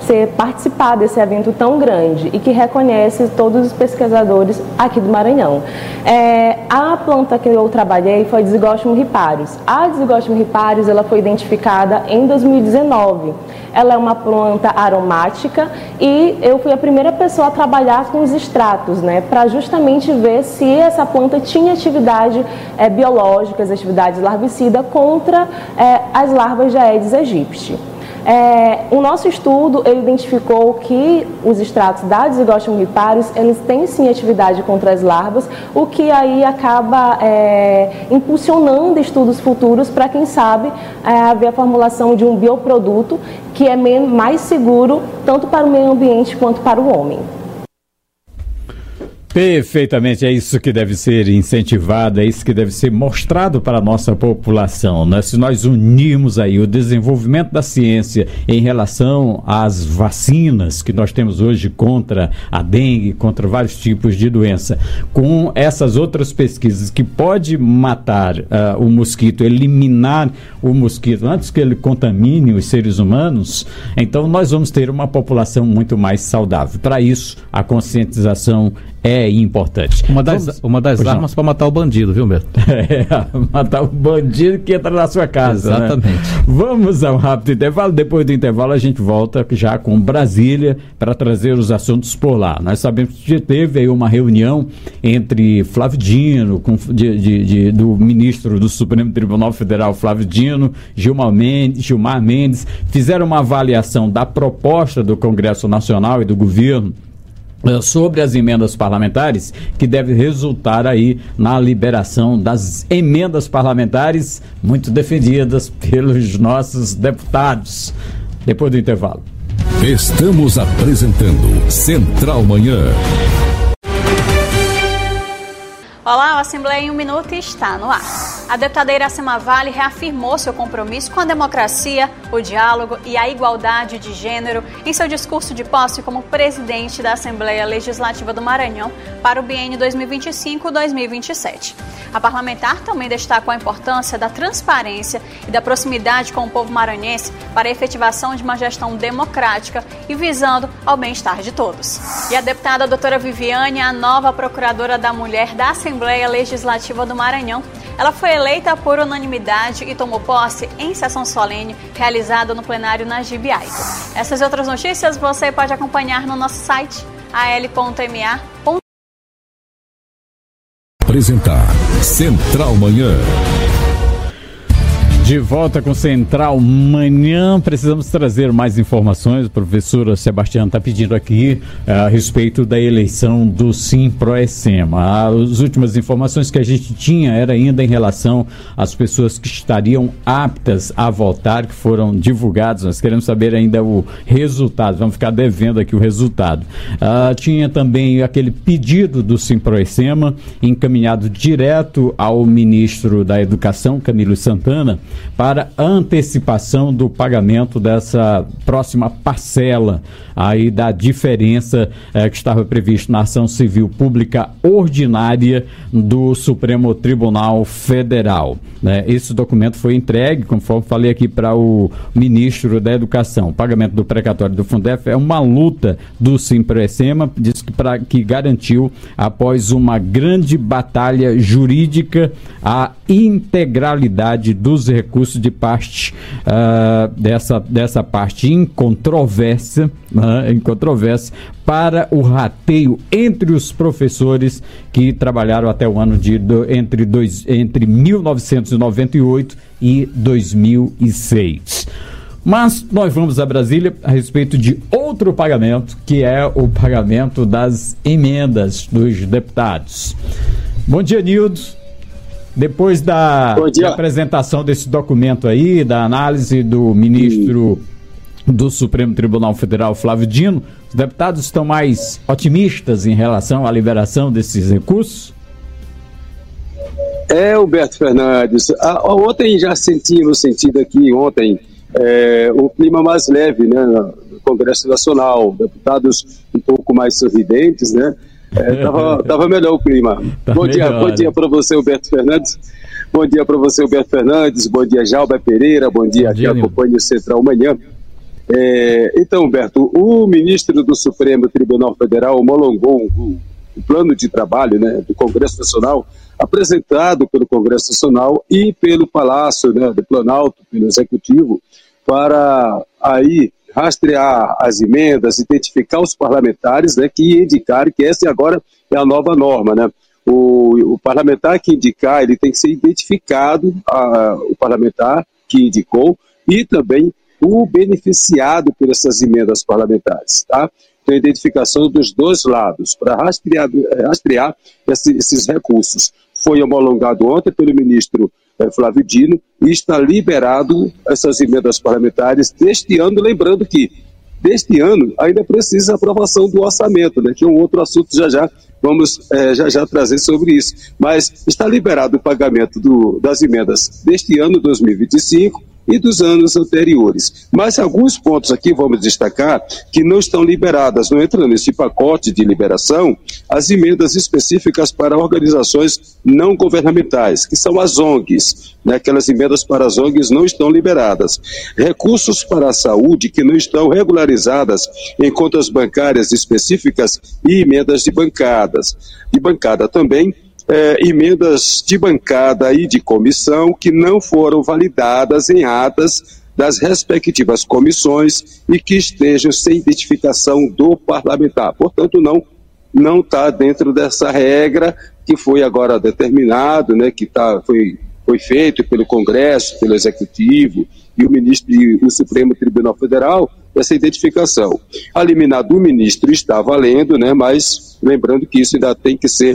participar desse evento tão grande e que reconhece todos os pesquisadores aqui do Maranhão. A planta que eu trabalhei foi Disigostum riparius. A Disigostum riparius, ela foi identificada em 2019. Ela é uma planta aromática e eu fui a primeira pessoa a trabalhar com os extratos, né, para justamente ver se essa planta tinha atividade biológica, atividade larvicida contra as larvas de Aedes aegypti. O nosso estudo, ele identificou que os extratos da Disigostum riparius, eles têm sim atividade contra as larvas, o que aí acaba impulsionando estudos futuros para, quem sabe, haver a formulação de um bioproduto que é mais seguro tanto para o meio ambiente quanto para o homem. Perfeitamente, é isso que deve ser incentivado, é isso que deve ser mostrado para a nossa população, né? Se nós unirmos aí o desenvolvimento da ciência em relação às vacinas que nós temos hoje contra a dengue, contra vários tipos de doença, com essas outras pesquisas que pode matar o mosquito, eliminar o mosquito antes que ele contamine os seres humanos, então nós vamos ter uma população muito mais saudável. Para isso, a conscientização é importante. Uma das armas para matar o bandido, viu, Beto? Matar o bandido que entra na sua casa. Exatamente. Né? Vamos a um rápido intervalo. Depois do intervalo, a gente volta já com Brasília para trazer os assuntos por lá. Nós sabemos que teve aí uma reunião entre Flávio Dino, do ministro do Supremo Tribunal Federal, Flávio Dino, Gilmar Mendes, fizeram uma avaliação da proposta do Congresso Nacional e do governo sobre as emendas parlamentares, que deve resultar aí na liberação das emendas parlamentares muito defendidas pelos nossos deputados. Depois do intervalo. Estamos apresentando Central Manhã. Olá, o Assembleia em 1 Minuto está no ar. A deputada Iracema Vale reafirmou seu compromisso com a democracia, o diálogo e a igualdade de gênero em seu discurso de posse como presidente da Assembleia Legislativa do Maranhão para o biênio 2025-2027. A parlamentar também destacou a importância da transparência e da proximidade com o povo maranhense para a efetivação de uma gestão democrática e visando ao bem-estar de todos. E a deputada doutora Viviane, a nova procuradora da mulher da Assembleia Legislativa do Maranhão. Ela foi eleita por unanimidade e tomou posse em sessão solene realizada no plenário Najib Aito. Essas e outras notícias você pode acompanhar no nosso site al.ma. Apresentar Central Manhã. De volta com Central Manhã, precisamos trazer mais informações. A professora Sebastiana está pedindo aqui a respeito da eleição do Simproecema. As últimas informações que a gente tinha era ainda em relação às pessoas que estariam aptas a votar, que foram divulgadas. Nós queremos saber ainda o resultado, vamos ficar devendo aqui o resultado. Tinha também aquele pedido do Simproecema, encaminhado direto ao ministro da Educação, Camilo Santana, para antecipação do pagamento dessa próxima parcela aí da diferença que estava previsto na ação civil pública ordinária do Supremo Tribunal Federal. Esse documento foi entregue, conforme falei aqui, para o ministro da Educação. O pagamento do precatório do Fundef é uma luta do Simproecema, diz que garantiu, após uma grande batalha jurídica, a integralidade dos recursos de parte dessa parte em controvérsia, para o rateio entre os professores que trabalharam até o ano entre 1998 e 2006. Mas nós vamos a Brasília a respeito de outro pagamento, que é o pagamento das emendas dos deputados. Bom dia, Nildo. Depois da apresentação desse documento aí, da análise do ministro do Supremo Tribunal Federal, Flávio Dino, os deputados estão mais otimistas em relação à liberação desses recursos? Humberto Fernandes, ontem já sentimos sentido aqui, o clima mais leve, né, no Congresso Nacional, deputados um pouco mais sorridentes, né? Tava melhor o clima. Bom dia para você, Humberto Fernandes. Bom dia para você, Humberto Fernandes. Bom dia, Jalba Pereira. Bom dia, aqui acompanha o Central Manhã. Então, Humberto, o ministro do Supremo Tribunal Federal homologou o plano de trabalho, né, do Congresso Nacional, apresentado pelo Congresso Nacional e pelo Palácio, né, do Planalto, pelo Executivo, para aí rastrear as emendas, identificar os parlamentares, né, que indicarem que essa agora é a nova norma, né? O parlamentar que indicar, ele tem que ser identificado, o parlamentar que indicou, e também o beneficiado por essas emendas parlamentares, tá? Então, a identificação dos dois lados, para rastrear esses recursos. Foi homologado ontem pelo ministro Flávio Dino e está liberado essas emendas parlamentares deste ano, lembrando que deste ano ainda precisa aprovação do orçamento, né, que é um outro assunto, já vamos já trazer sobre isso. Mas está liberado o pagamento das emendas deste ano, 2025, e dos anos anteriores. Mas alguns pontos aqui vamos destacar que não estão liberadas, não entram nesse pacote de liberação, as emendas específicas para organizações não governamentais, que são as ONGs, né? Aquelas emendas para as ONGs não estão liberadas. Recursos para a saúde que não estão regularizadas em contas bancárias específicas e emendas de bancada também, emendas de bancada e de comissão que não foram validadas em atas das respectivas comissões e que estejam sem identificação do parlamentar. Portanto, não está dentro dessa regra que foi agora determinado, né, que foi feito pelo Congresso, pelo Executivo e o ministro do Supremo Tribunal Federal, essa identificação. A liminar do ministro está valendo, né, mas lembrando que isso ainda tem que ser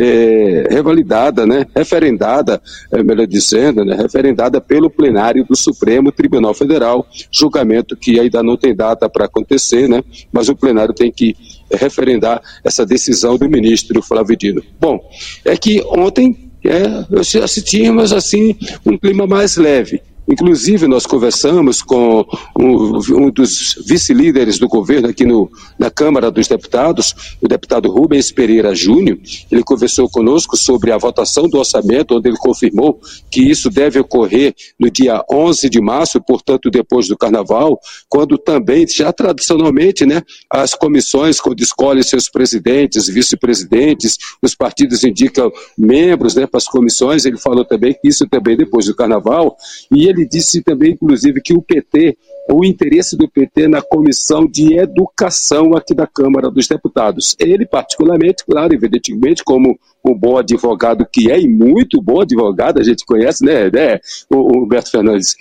revalidada, né, referendada, melhor dizendo, né, referendada pelo plenário do Supremo Tribunal Federal, julgamento que ainda não tem data para acontecer, né, mas o plenário tem que referendar essa decisão do ministro Flávio Dino. Bom, é que ontem assistimos assim um clima mais leve. Inclusive, nós conversamos com um dos vice-líderes do governo aqui na Câmara dos Deputados, o deputado Rubens Pereira Júnior. Ele conversou conosco sobre a votação do orçamento, onde ele confirmou que isso deve ocorrer no dia 11 de março, portanto, depois do Carnaval, quando também, já tradicionalmente, né, as comissões, quando escolhem seus presidentes, vice-presidentes, os partidos indicam membros, né, para as comissões. Ele falou também que isso também depois do Carnaval, e ele disse também, inclusive, que o interesse do PT na Comissão de Educação aqui da Câmara dos Deputados. Ele, particularmente, claro, evidentemente, como um bom advogado que é, e muito bom advogado, a gente conhece, né, o Humberto Fernandes,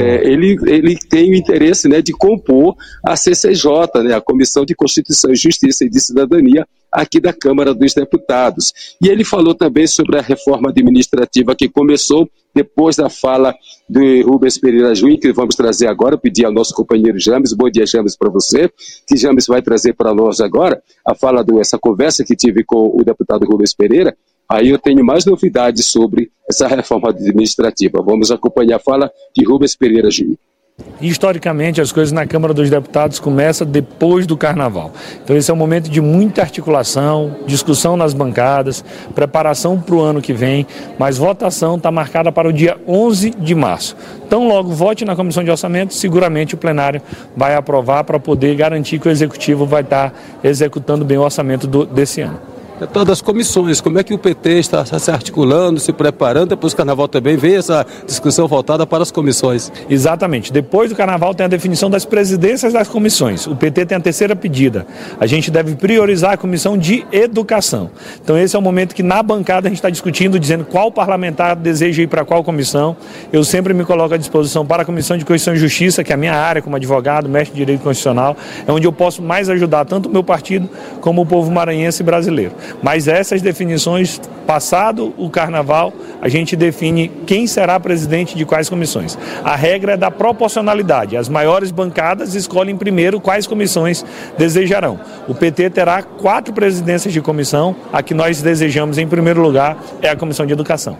ele tem o interesse, né, de compor a CCJ, né, a Comissão de Constituição, Justiça e de Cidadania, aqui da Câmara dos Deputados. E ele falou também sobre a reforma administrativa que começou depois da fala do Rubens Pereira Júnior, que vamos trazer agora, pedir ao nosso companheiro James. Bom dia, James, para você, que James vai trazer para nós agora a fala essa conversa que tive com o deputado Rubens Pereira. Aí eu tenho mais novidades sobre essa reforma administrativa. Vamos acompanhar a fala de Rubens Pereira Júnior. Historicamente, as coisas na Câmara dos Deputados começam depois do Carnaval. Então esse é um momento de muita articulação, discussão nas bancadas, preparação para o ano que vem, mas votação está marcada para o dia 11 de março. Então logo vote na Comissão de Orçamento, seguramente o plenário vai aprovar para poder garantir que o Executivo vai estar executando bem o orçamento desse ano. Todas as comissões, como é que o PT está se articulando, se preparando, depois do Carnaval também veio essa discussão voltada para as comissões? Exatamente, depois do Carnaval tem a definição das presidências das comissões, o PT tem a terceira pedida, a gente deve priorizar a Comissão de Educação. Então esse é o momento que na bancada a gente está discutindo, dizendo qual parlamentar deseja ir para qual comissão. Eu sempre me coloco à disposição para a Comissão de Constituição e Justiça, que é a minha área como advogado, mestre de Direito Constitucional, é onde eu posso mais ajudar tanto o meu partido como o povo maranhense e brasileiro. Mas essas definições, passado o Carnaval, a gente define quem será presidente de quais comissões. A regra é da proporcionalidade. As maiores bancadas escolhem primeiro quais comissões desejarão. O PT terá 4 presidências de comissão. A que nós desejamos, em primeiro lugar, é a Comissão de Educação.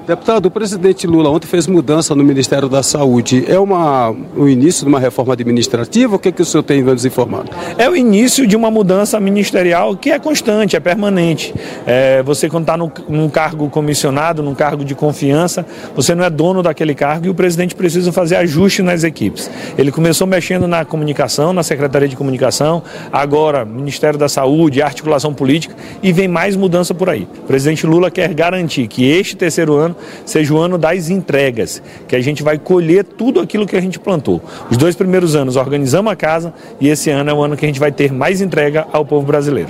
Deputado, o presidente Lula ontem fez mudança no Ministério da Saúde. É o início de uma reforma administrativa? O que o senhor tem nos informado? É o início de uma mudança ministerial que é constante, é permanente. Você, quando está num cargo comissionado, num cargo de confiança, você não é dono daquele cargo e o presidente precisa fazer ajuste nas equipes. Ele começou mexendo na comunicação, na Secretaria de Comunicação, agora Ministério da Saúde, articulação política, e vem mais mudança por aí. O presidente Lula quer garantir que este terceiro ano seja o ano das entregas, que a gente vai colher tudo aquilo que a gente plantou. Os 2 primeiros anos organizamos a casa e esse ano é o ano que a gente vai ter mais entrega ao povo brasileiro.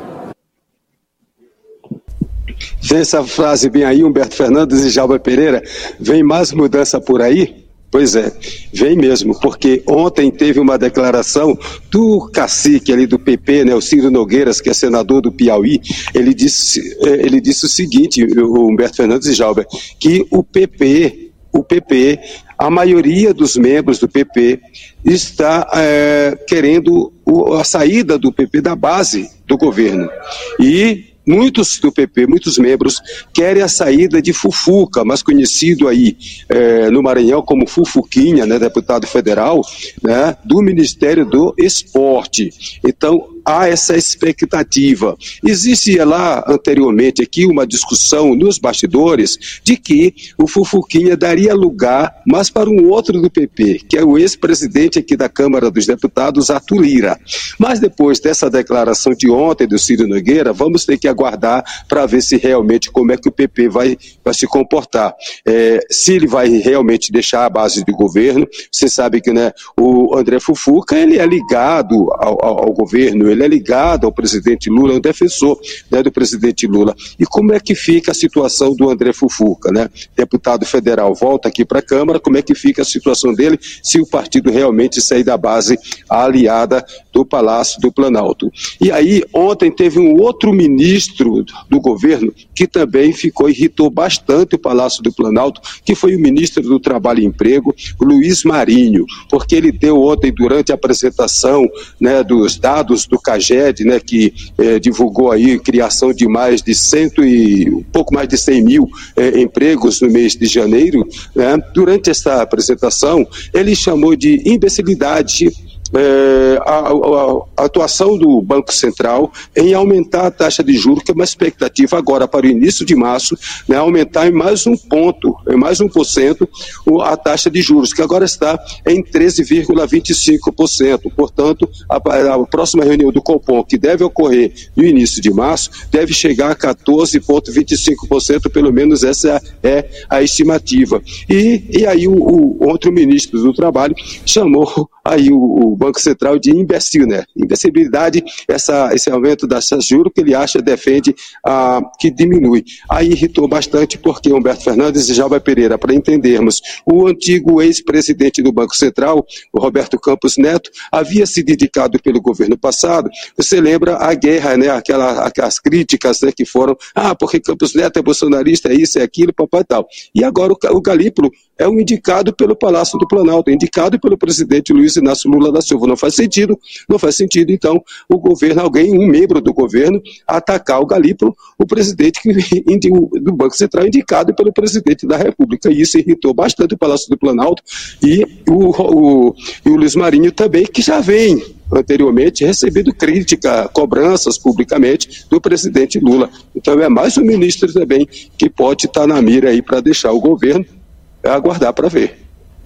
Vem essa frase bem aí, Humberto Fernandes e Jalba Pereira, vem mais mudança por aí? Pois é, vem mesmo, porque ontem teve uma declaração do cacique ali do PP, né, o Ciro Nogueiras, que é senador do Piauí. Ele disse o seguinte, o Humberto Fernandes e Jalber, que o PP, a maioria dos membros do PP está querendo a saída do PP da base do governo. E muitos do PP, muitos membros, querem a saída de Fufuca, mais conhecido aí no Maranhão como Fufuquinha, né, deputado federal, né, do Ministério do Esporte. Então, há essa expectativa. Existia lá anteriormente aqui uma discussão nos bastidores de que o Fufuquinha daria lugar mais para um outro do PP, que é o ex-presidente aqui da Câmara dos Deputados, Arthur Lira. Mas depois dessa declaração de ontem do Ciro Nogueira, vamos ter que aguardar para ver se realmente como é que o PP vai se comportar. Se ele vai realmente deixar a base do governo. Você sabe que, né, o André Fufuca, ele é ligado ao governo, ele é ligado ao presidente Lula, é um defensor, né, do presidente Lula. E como é que fica a situação do André Fufuca, né? Deputado federal, volta aqui para a Câmara, como é que fica a situação dele se o partido realmente sair da base aliada do Palácio do Planalto? E aí, ontem teve um outro ministro do governo que também irritou bastante o Palácio do Planalto, que foi o ministro do Trabalho e Emprego, Luiz Marinho, porque ele deu ontem, durante a apresentação, né, dos dados do CAGED, né, que divulgou aí criação de um pouco mais de 100 mil empregos no mês de janeiro, né, durante essa apresentação, ele chamou de imbecilidade a atuação do Banco Central em aumentar a taxa de juros, que é uma expectativa agora para o início de março, né, aumentar em mais 1% a taxa de juros, que agora está em 13,25%. Portanto, a próxima reunião do Copom, que deve ocorrer no início de março, deve chegar a 14,25%, pelo menos essa é a estimativa. E aí o outro ministro do Trabalho chamou aí o Banco Central de imbecil, né? Imbecilidade, esse aumento das taxas de juros que ele defende que diminui. Aí irritou bastante porque Humberto Fernandes e Jalba Pereira, para entendermos, o antigo ex-presidente do Banco Central, o Roberto Campos Neto, havia sido indicado pelo governo passado. Você lembra a guerra, né? Aquelas críticas, né, que foram, porque Campos Neto é bolsonarista, é isso, é aquilo, papai tal. E agora o Galípolo é um indicado pelo Palácio do Planalto, indicado pelo presidente Luiz Inácio Lula da Silva. Não faz sentido, então, o governo, um membro do governo, atacar o Galípolo, o presidente do Banco Central, indicado pelo presidente da República. E isso irritou bastante o Palácio do Planalto e o Luiz Marinho também, que já vem anteriormente recebido crítica, cobranças publicamente do presidente Lula. Então é mais um ministro também que pode estar na mira aí para deixar o governo aguardar para ver.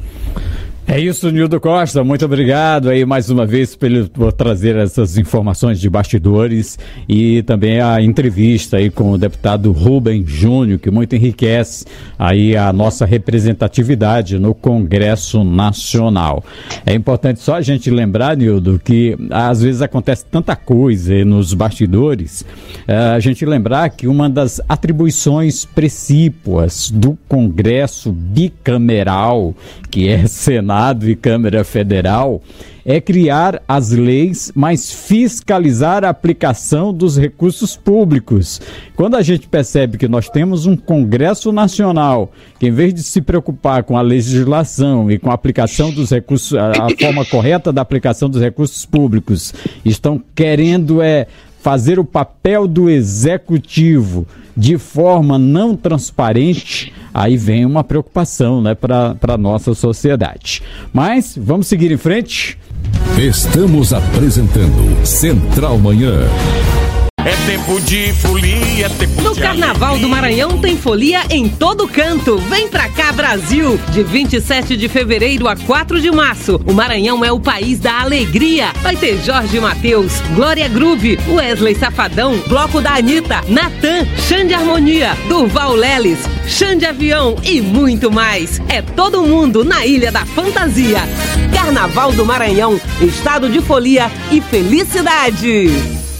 É isso, Nildo Costa, muito obrigado aí mais uma vez por trazer essas informações de bastidores e também a entrevista aí com o deputado Rubem Júnior, que muito enriquece aí a nossa representatividade no Congresso Nacional. É importante só a gente lembrar, Nildo, que às vezes acontece tanta coisa aí nos bastidores, a gente lembrar que uma das atribuições precípuas do Congresso bicameral, que é Senado e Câmara Federal, é criar as leis, mas fiscalizar a aplicação dos recursos públicos. Quando a gente percebe que nós temos um Congresso Nacional que, em vez de se preocupar com a legislação e com a aplicação dos recursos, a forma correta da aplicação dos recursos públicos, estão querendo fazer o papel do executivo de forma não transparente, aí vem uma preocupação, né, para a nossa sociedade. Mas vamos seguir em frente. Estamos apresentando Central Manhã. É tempo de folia, é tempo no de Carnaval alegria. do Maranhão tem folia em todo canto. Vem pra cá, Brasil! De 27 de fevereiro a 4 de março, o Maranhão é o país da alegria. Vai ter Jorge Mateus, Glória Groove, Wesley Safadão, Bloco da Anitta, Natan, Xande Harmonia, Durval Leles, Xande Avião e muito mais. É todo mundo na Ilha da Fantasia. Carnaval do Maranhão, estado de folia e felicidade.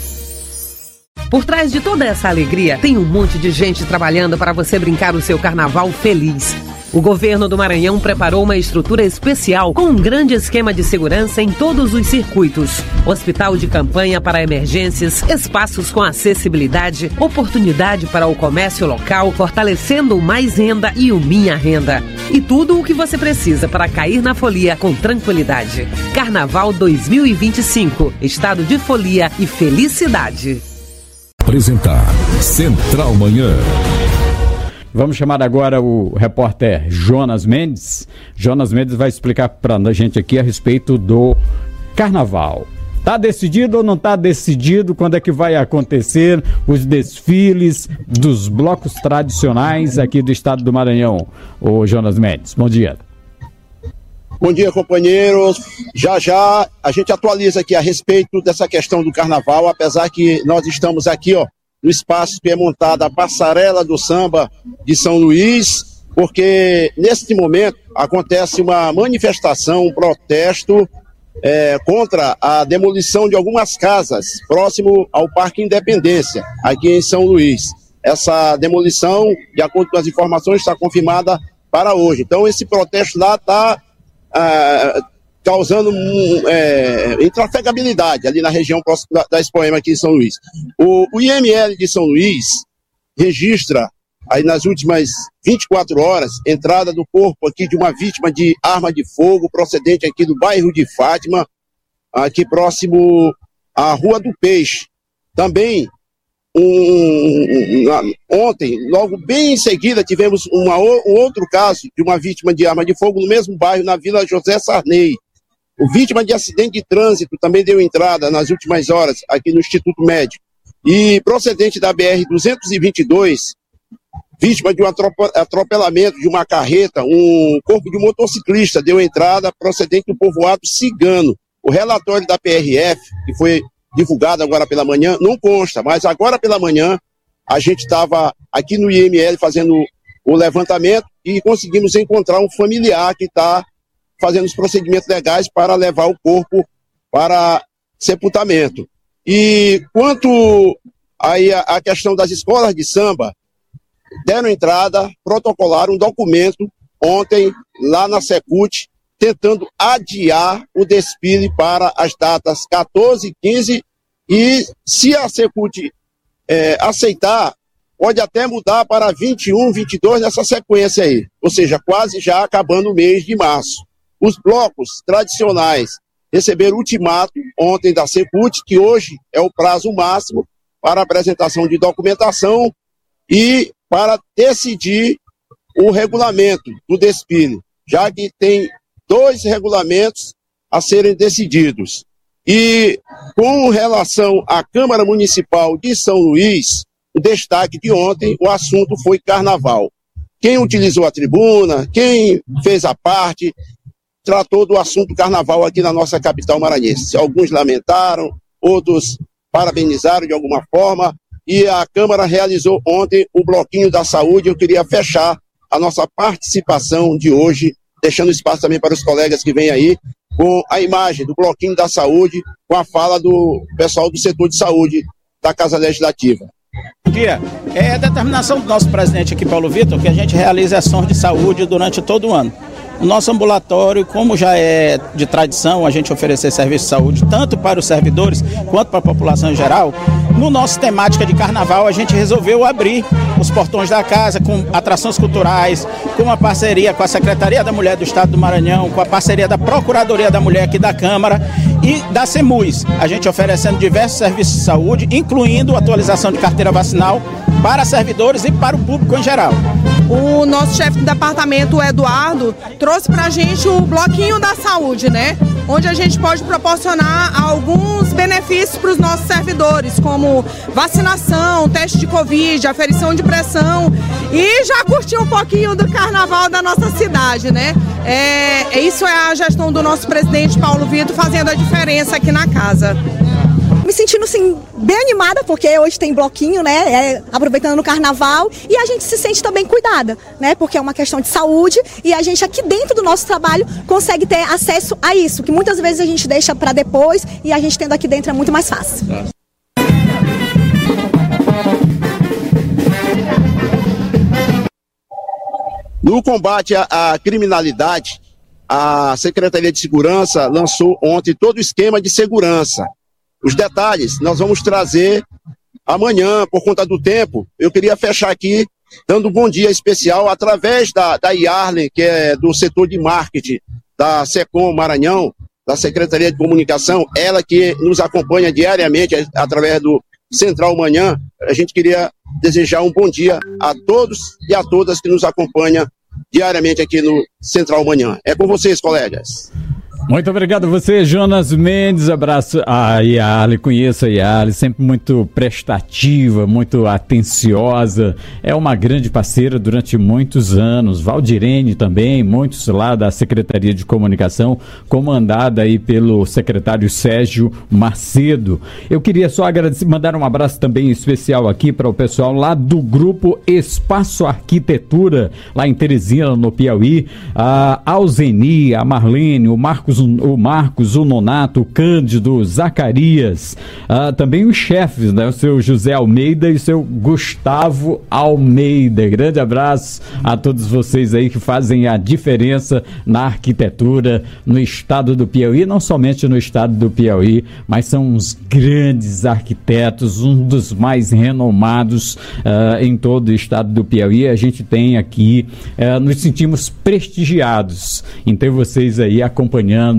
Por trás de toda essa alegria, tem um monte de gente trabalhando para você brincar o seu carnaval feliz. O governo do Maranhão preparou uma estrutura especial com um grande esquema de segurança em todos os circuitos. Hospital de campanha para emergências, espaços com acessibilidade, oportunidade para o comércio local, fortalecendo o Mais Renda e o Minha Renda. E tudo o que você precisa para cair na folia com tranquilidade. Carnaval 2025, estado de folia e felicidade. Apresentar Central Manhã. Vamos chamar agora o repórter Jonas Mendes. Jonas Mendes vai explicar para a gente aqui a respeito do carnaval. Está decidido ou não está decidido quando é que vai acontecer os desfiles dos blocos tradicionais aqui do estado do Maranhão? Ô Jonas Mendes, bom dia. Bom dia, companheiros. Já já a gente atualiza aqui a respeito dessa questão do carnaval, apesar que nós estamos aqui, ó, no espaço que é montada a Passarela do Samba de São Luís, porque neste momento acontece uma manifestação, um protesto contra a demolição de algumas casas próximo ao Parque Independência, aqui em São Luís. Essa demolição, de acordo com as informações, está confirmada para hoje. Então esse protesto lá está causando intrafegabilidade ali na região próxima da Expoema aqui em São Luís. O IML de São Luís registra aí nas últimas 24 horas entrada do corpo aqui de uma vítima de arma de fogo procedente aqui do bairro de Fátima, aqui próximo à Rua do Peixe. Também ontem, logo bem em seguida, tivemos um outro caso de uma vítima de arma de fogo no mesmo bairro, na Vila José Sarney. O vítima de acidente de trânsito também deu entrada nas últimas horas aqui no Instituto Médico. E procedente da BR-222, vítima de um atropelamento de uma carreta, um corpo de um motociclista deu entrada procedente do povoado Cigano. O relatório da PRF, que foi divulgado agora pela manhã, não consta, mas agora pela manhã a gente estava aqui no IML fazendo o levantamento e conseguimos encontrar um familiar que está fazendo os procedimentos legais para levar o corpo para sepultamento. E quanto aí a questão das escolas de samba, deram entrada, protocolaram um documento ontem lá na Secult, tentando adiar o desfile para as datas 14 e 15, e se a Secult aceitar, pode até mudar para 21, 22 nessa sequência aí, ou seja, quase já acabando o mês de março. Os blocos tradicionais receberam ultimato ontem da Secult, que hoje é o prazo máximo para apresentação de documentação e para decidir o regulamento do desfile, já que tem 2 regulamentos a serem decididos. E com relação à Câmara Municipal de São Luís, o destaque de ontem, o assunto foi carnaval. Quem utilizou a tribuna, quem fez a parte, tratou do assunto carnaval aqui na nossa capital maranhense. Alguns lamentaram, outros parabenizaram de alguma forma, e a Câmara realizou ontem o Bloquinho da Saúde. Eu queria fechar a nossa participação de hoje, deixando espaço também para os colegas que vêm aí, com a imagem do Bloquinho da Saúde, com a fala do pessoal do setor de saúde da Casa Legislativa. Bom dia. É a determinação do nosso presidente aqui, Paulo Vitor, que a gente realize ações de saúde durante todo o ano. O nosso ambulatório, como já é de tradição, a gente oferecer serviço de saúde tanto para os servidores quanto para a população em geral. No nosso temática de carnaval, a gente resolveu abrir os portões da casa com atrações culturais, com uma parceria com a Secretaria da Mulher do Estado do Maranhão, com a parceria da Procuradoria da Mulher aqui da Câmara e da CEMUS. A gente oferecendo diversos serviços de saúde, incluindo atualização de carteira vacinal para servidores e para o público em geral. o nosso chefe do departamento, o Eduardo, trouxe para a gente o bloquinho da saúde, né? Onde a gente pode proporcionar alguns benefícios para os nossos servidores, como vacinação, teste de Covid, aferição de pressão e já curtir um pouquinho do carnaval da nossa cidade, né? Isso é a gestão do nosso presidente Paulo Vitor fazendo a diferença aqui na casa. Me sentindo assim, bem animada, porque hoje tem bloquinho, né, aproveitando o carnaval, e a gente se sente também cuidada, né, porque é uma questão de saúde, e a gente aqui dentro do nosso trabalho consegue ter acesso a isso, que muitas vezes a gente deixa para depois, e a gente tendo aqui dentro é muito mais fácil. No combate à criminalidade, a Secretaria de Segurança lançou ontem todo o esquema de segurança. Os detalhes nós vamos trazer amanhã, por conta do tempo. Eu queria fechar aqui dando um bom dia especial através da Yarlen, que é do setor de marketing da SECOM Maranhão, da Secretaria de Comunicação, ela que nos acompanha diariamente através do Central Manhã. A gente queria desejar um bom dia a todos e a todas que nos acompanham diariamente aqui no Central Manhã. É com vocês, colegas. Muito obrigado a você, Jonas Mendes. Abraço a Yarlen, conheço a Yarlen, sempre muito prestativa, muito atenciosa. É uma grande parceira durante muitos anos. Valdirene também, muitos lá da Secretaria de Comunicação, comandada aí pelo secretário Sérgio Macedo. Eu queria só agradecer, mandar um abraço também especial aqui para o pessoal lá do grupo Espaço Arquitetura, lá em Teresina, no Piauí. A Alzeni, a Marlene, o Marcos, o Nonato, o Cândido, o Zacarias, também os chefes, né? O seu José Almeida e o seu Gustavo Almeida. Grande abraço a todos vocês aí que fazem a diferença na arquitetura no estado do Piauí, não somente no estado do Piauí, mas são uns grandes arquitetos, um dos mais renomados em todo o estado do Piauí. A gente tem aqui, nos sentimos prestigiados em ter vocês aí acompanhando,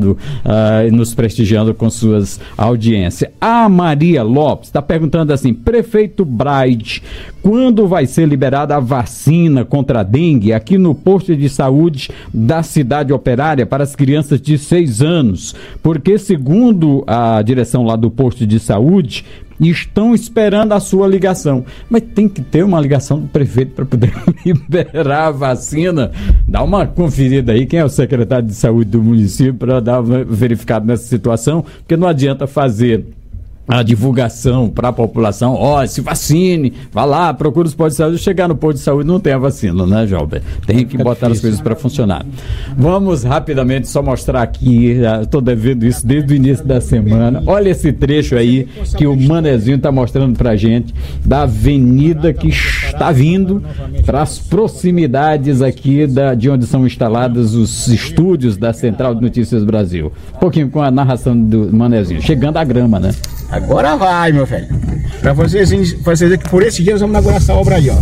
nos prestigiando com suas audiências. A Maria Lopes está perguntando assim: prefeito Braide, quando vai ser liberada a vacina contra a dengue aqui no posto de saúde da cidade operária para as crianças de 6 anos? Porque segundo a direção lá do posto de saúde, estão esperando a sua ligação. Mas tem que ter uma ligação do prefeito para poder liberar a vacina. Dá uma conferida aí, quem é o secretário de saúde do município, para dar uma verificada nessa situação, porque não adianta fazer a divulgação para a população, se vacine, vá lá, procura os postos de saúde. Chegar no posto de saúde não tem a vacina, né, Jalber? Tem que botar as coisas para funcionar. Vamos rapidamente só mostrar aqui, estou devendo isso desde o início da semana. Olha esse trecho aí que o Manezinho está mostrando para a gente, da avenida que está vindo para as proximidades aqui de onde são instalados os estúdios da Central de Notícias Brasil. Um pouquinho com a narração do Manezinho. Chegando a grama, né? Agora vai, meu velho. Pra vocês que por esse dia nós vamos inaugurar essa obra aí, ó.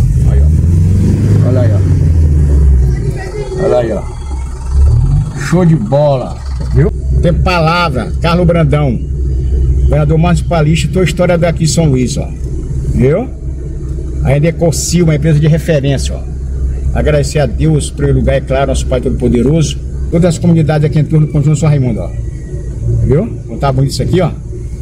Olha aí, ó. Olha aí, ó. Show de bola. Viu? Tem palavra, Carlos Brandão, vereador municipalista, toda a história daqui em São Luís, ó. Viu? A Endecocil, uma empresa de referência, ó. Agradecer a Deus por lugar, é claro, nosso Pai Todo-Poderoso. Todas as comunidades aqui em torno do Conjunto São Raimundo, ó. Viu? Como tá bonito isso aqui, ó.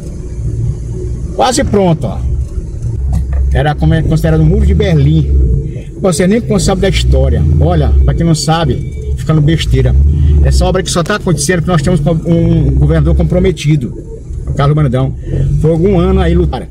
Quase pronto, ó. Era considerado o Muro de Berlim. Você nem sabe da história. Olha, pra quem não sabe, ficando besteira. Essa obra que só tá acontecendo porque nós temos um governador comprometido, Carlos Brandão. Foi algum ano aí lutar.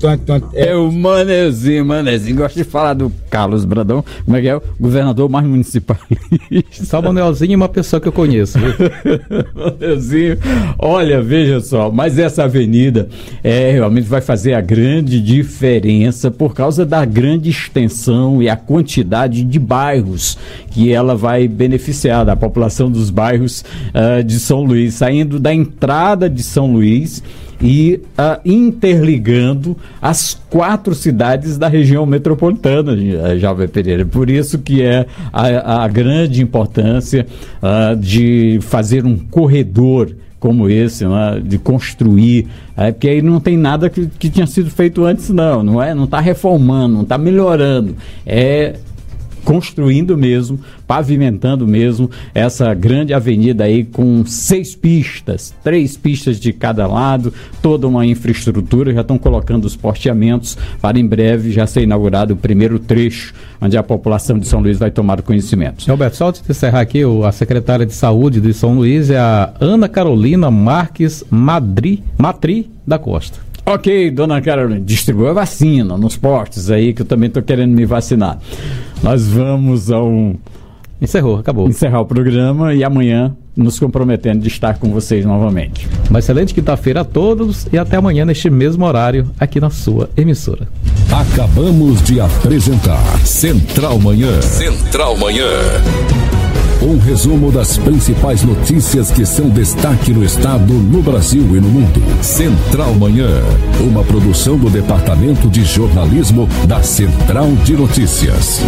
O Manezinho gosta de falar do Carlos Brandão, como é que é? O governador mais municipalista. Só o Manuelzinho é uma pessoa que eu conheço. Manuelzinho, olha, veja só, mas essa avenida realmente vai fazer a grande diferença por causa da grande extensão e a quantidade de bairros que ela vai beneficiar, da população dos bairros de São Luís, saindo da entrada de São Luís e interligando as 4 cidades da região metropolitana, Jalber Pereira. Por isso que é a grande importância de fazer um corredor como esse, né, de construir, porque aí não tem nada que tinha sido feito antes, não está reformando, não está melhorando, construindo mesmo, pavimentando mesmo essa grande avenida aí com 6 pistas, 3 pistas de cada lado, toda uma infraestrutura. Já estão colocando os porteamentos para em breve já ser inaugurado o primeiro trecho, onde a população de São Luís vai tomar conhecimento. Roberto, só antes de encerrar aqui, a secretária de Saúde de São Luís é a Ana Carolina Marques Matri da Costa. Ok, dona Carolina, distribua a vacina nos postos aí, que eu também estou querendo me vacinar. Nós vamos acabou. Encerrar o programa e amanhã nos comprometendo de estar com vocês novamente. Uma excelente quinta-feira a todos e até amanhã neste mesmo horário aqui na sua emissora. Acabamos de apresentar Central Manhã. Central Manhã. Um resumo das principais notícias que são destaque no estado, no Brasil e no mundo. Central Manhã, uma produção do Departamento de Jornalismo da Central de Notícias.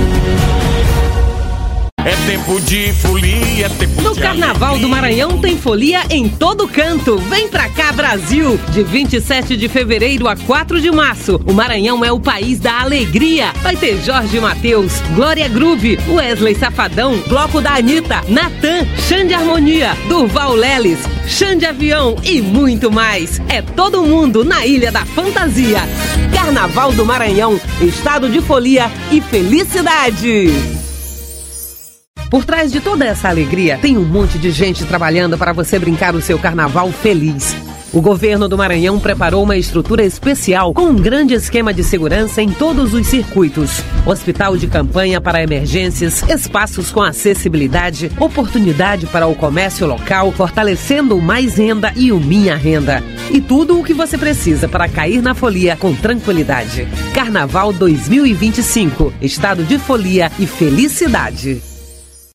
É tempo de folia, é tempo No de Carnaval alegria. do Maranhão tem folia em todo canto. Vem pra cá, Brasil! De 27 de fevereiro a 4 de março, o Maranhão é o país da alegria. Vai ter Jorge Mateus, Glória Groove, Wesley Safadão, Bloco da Anitta, Natan, Xande Harmonia, Durval Leles, Xande Avião e muito mais. É todo mundo na Ilha da Fantasia. Carnaval do Maranhão, estado de folia e felicidade. Por trás de toda essa alegria, tem um monte de gente trabalhando para você brincar o seu carnaval feliz. O governo do Maranhão preparou uma estrutura especial com um grande esquema de segurança em todos os circuitos. Hospital de campanha para emergências, espaços com acessibilidade, oportunidade para o comércio local, fortalecendo o Mais Renda e o Minha Renda. E tudo o que você precisa para cair na folia com tranquilidade. Carnaval 2025, estado de folia e felicidade.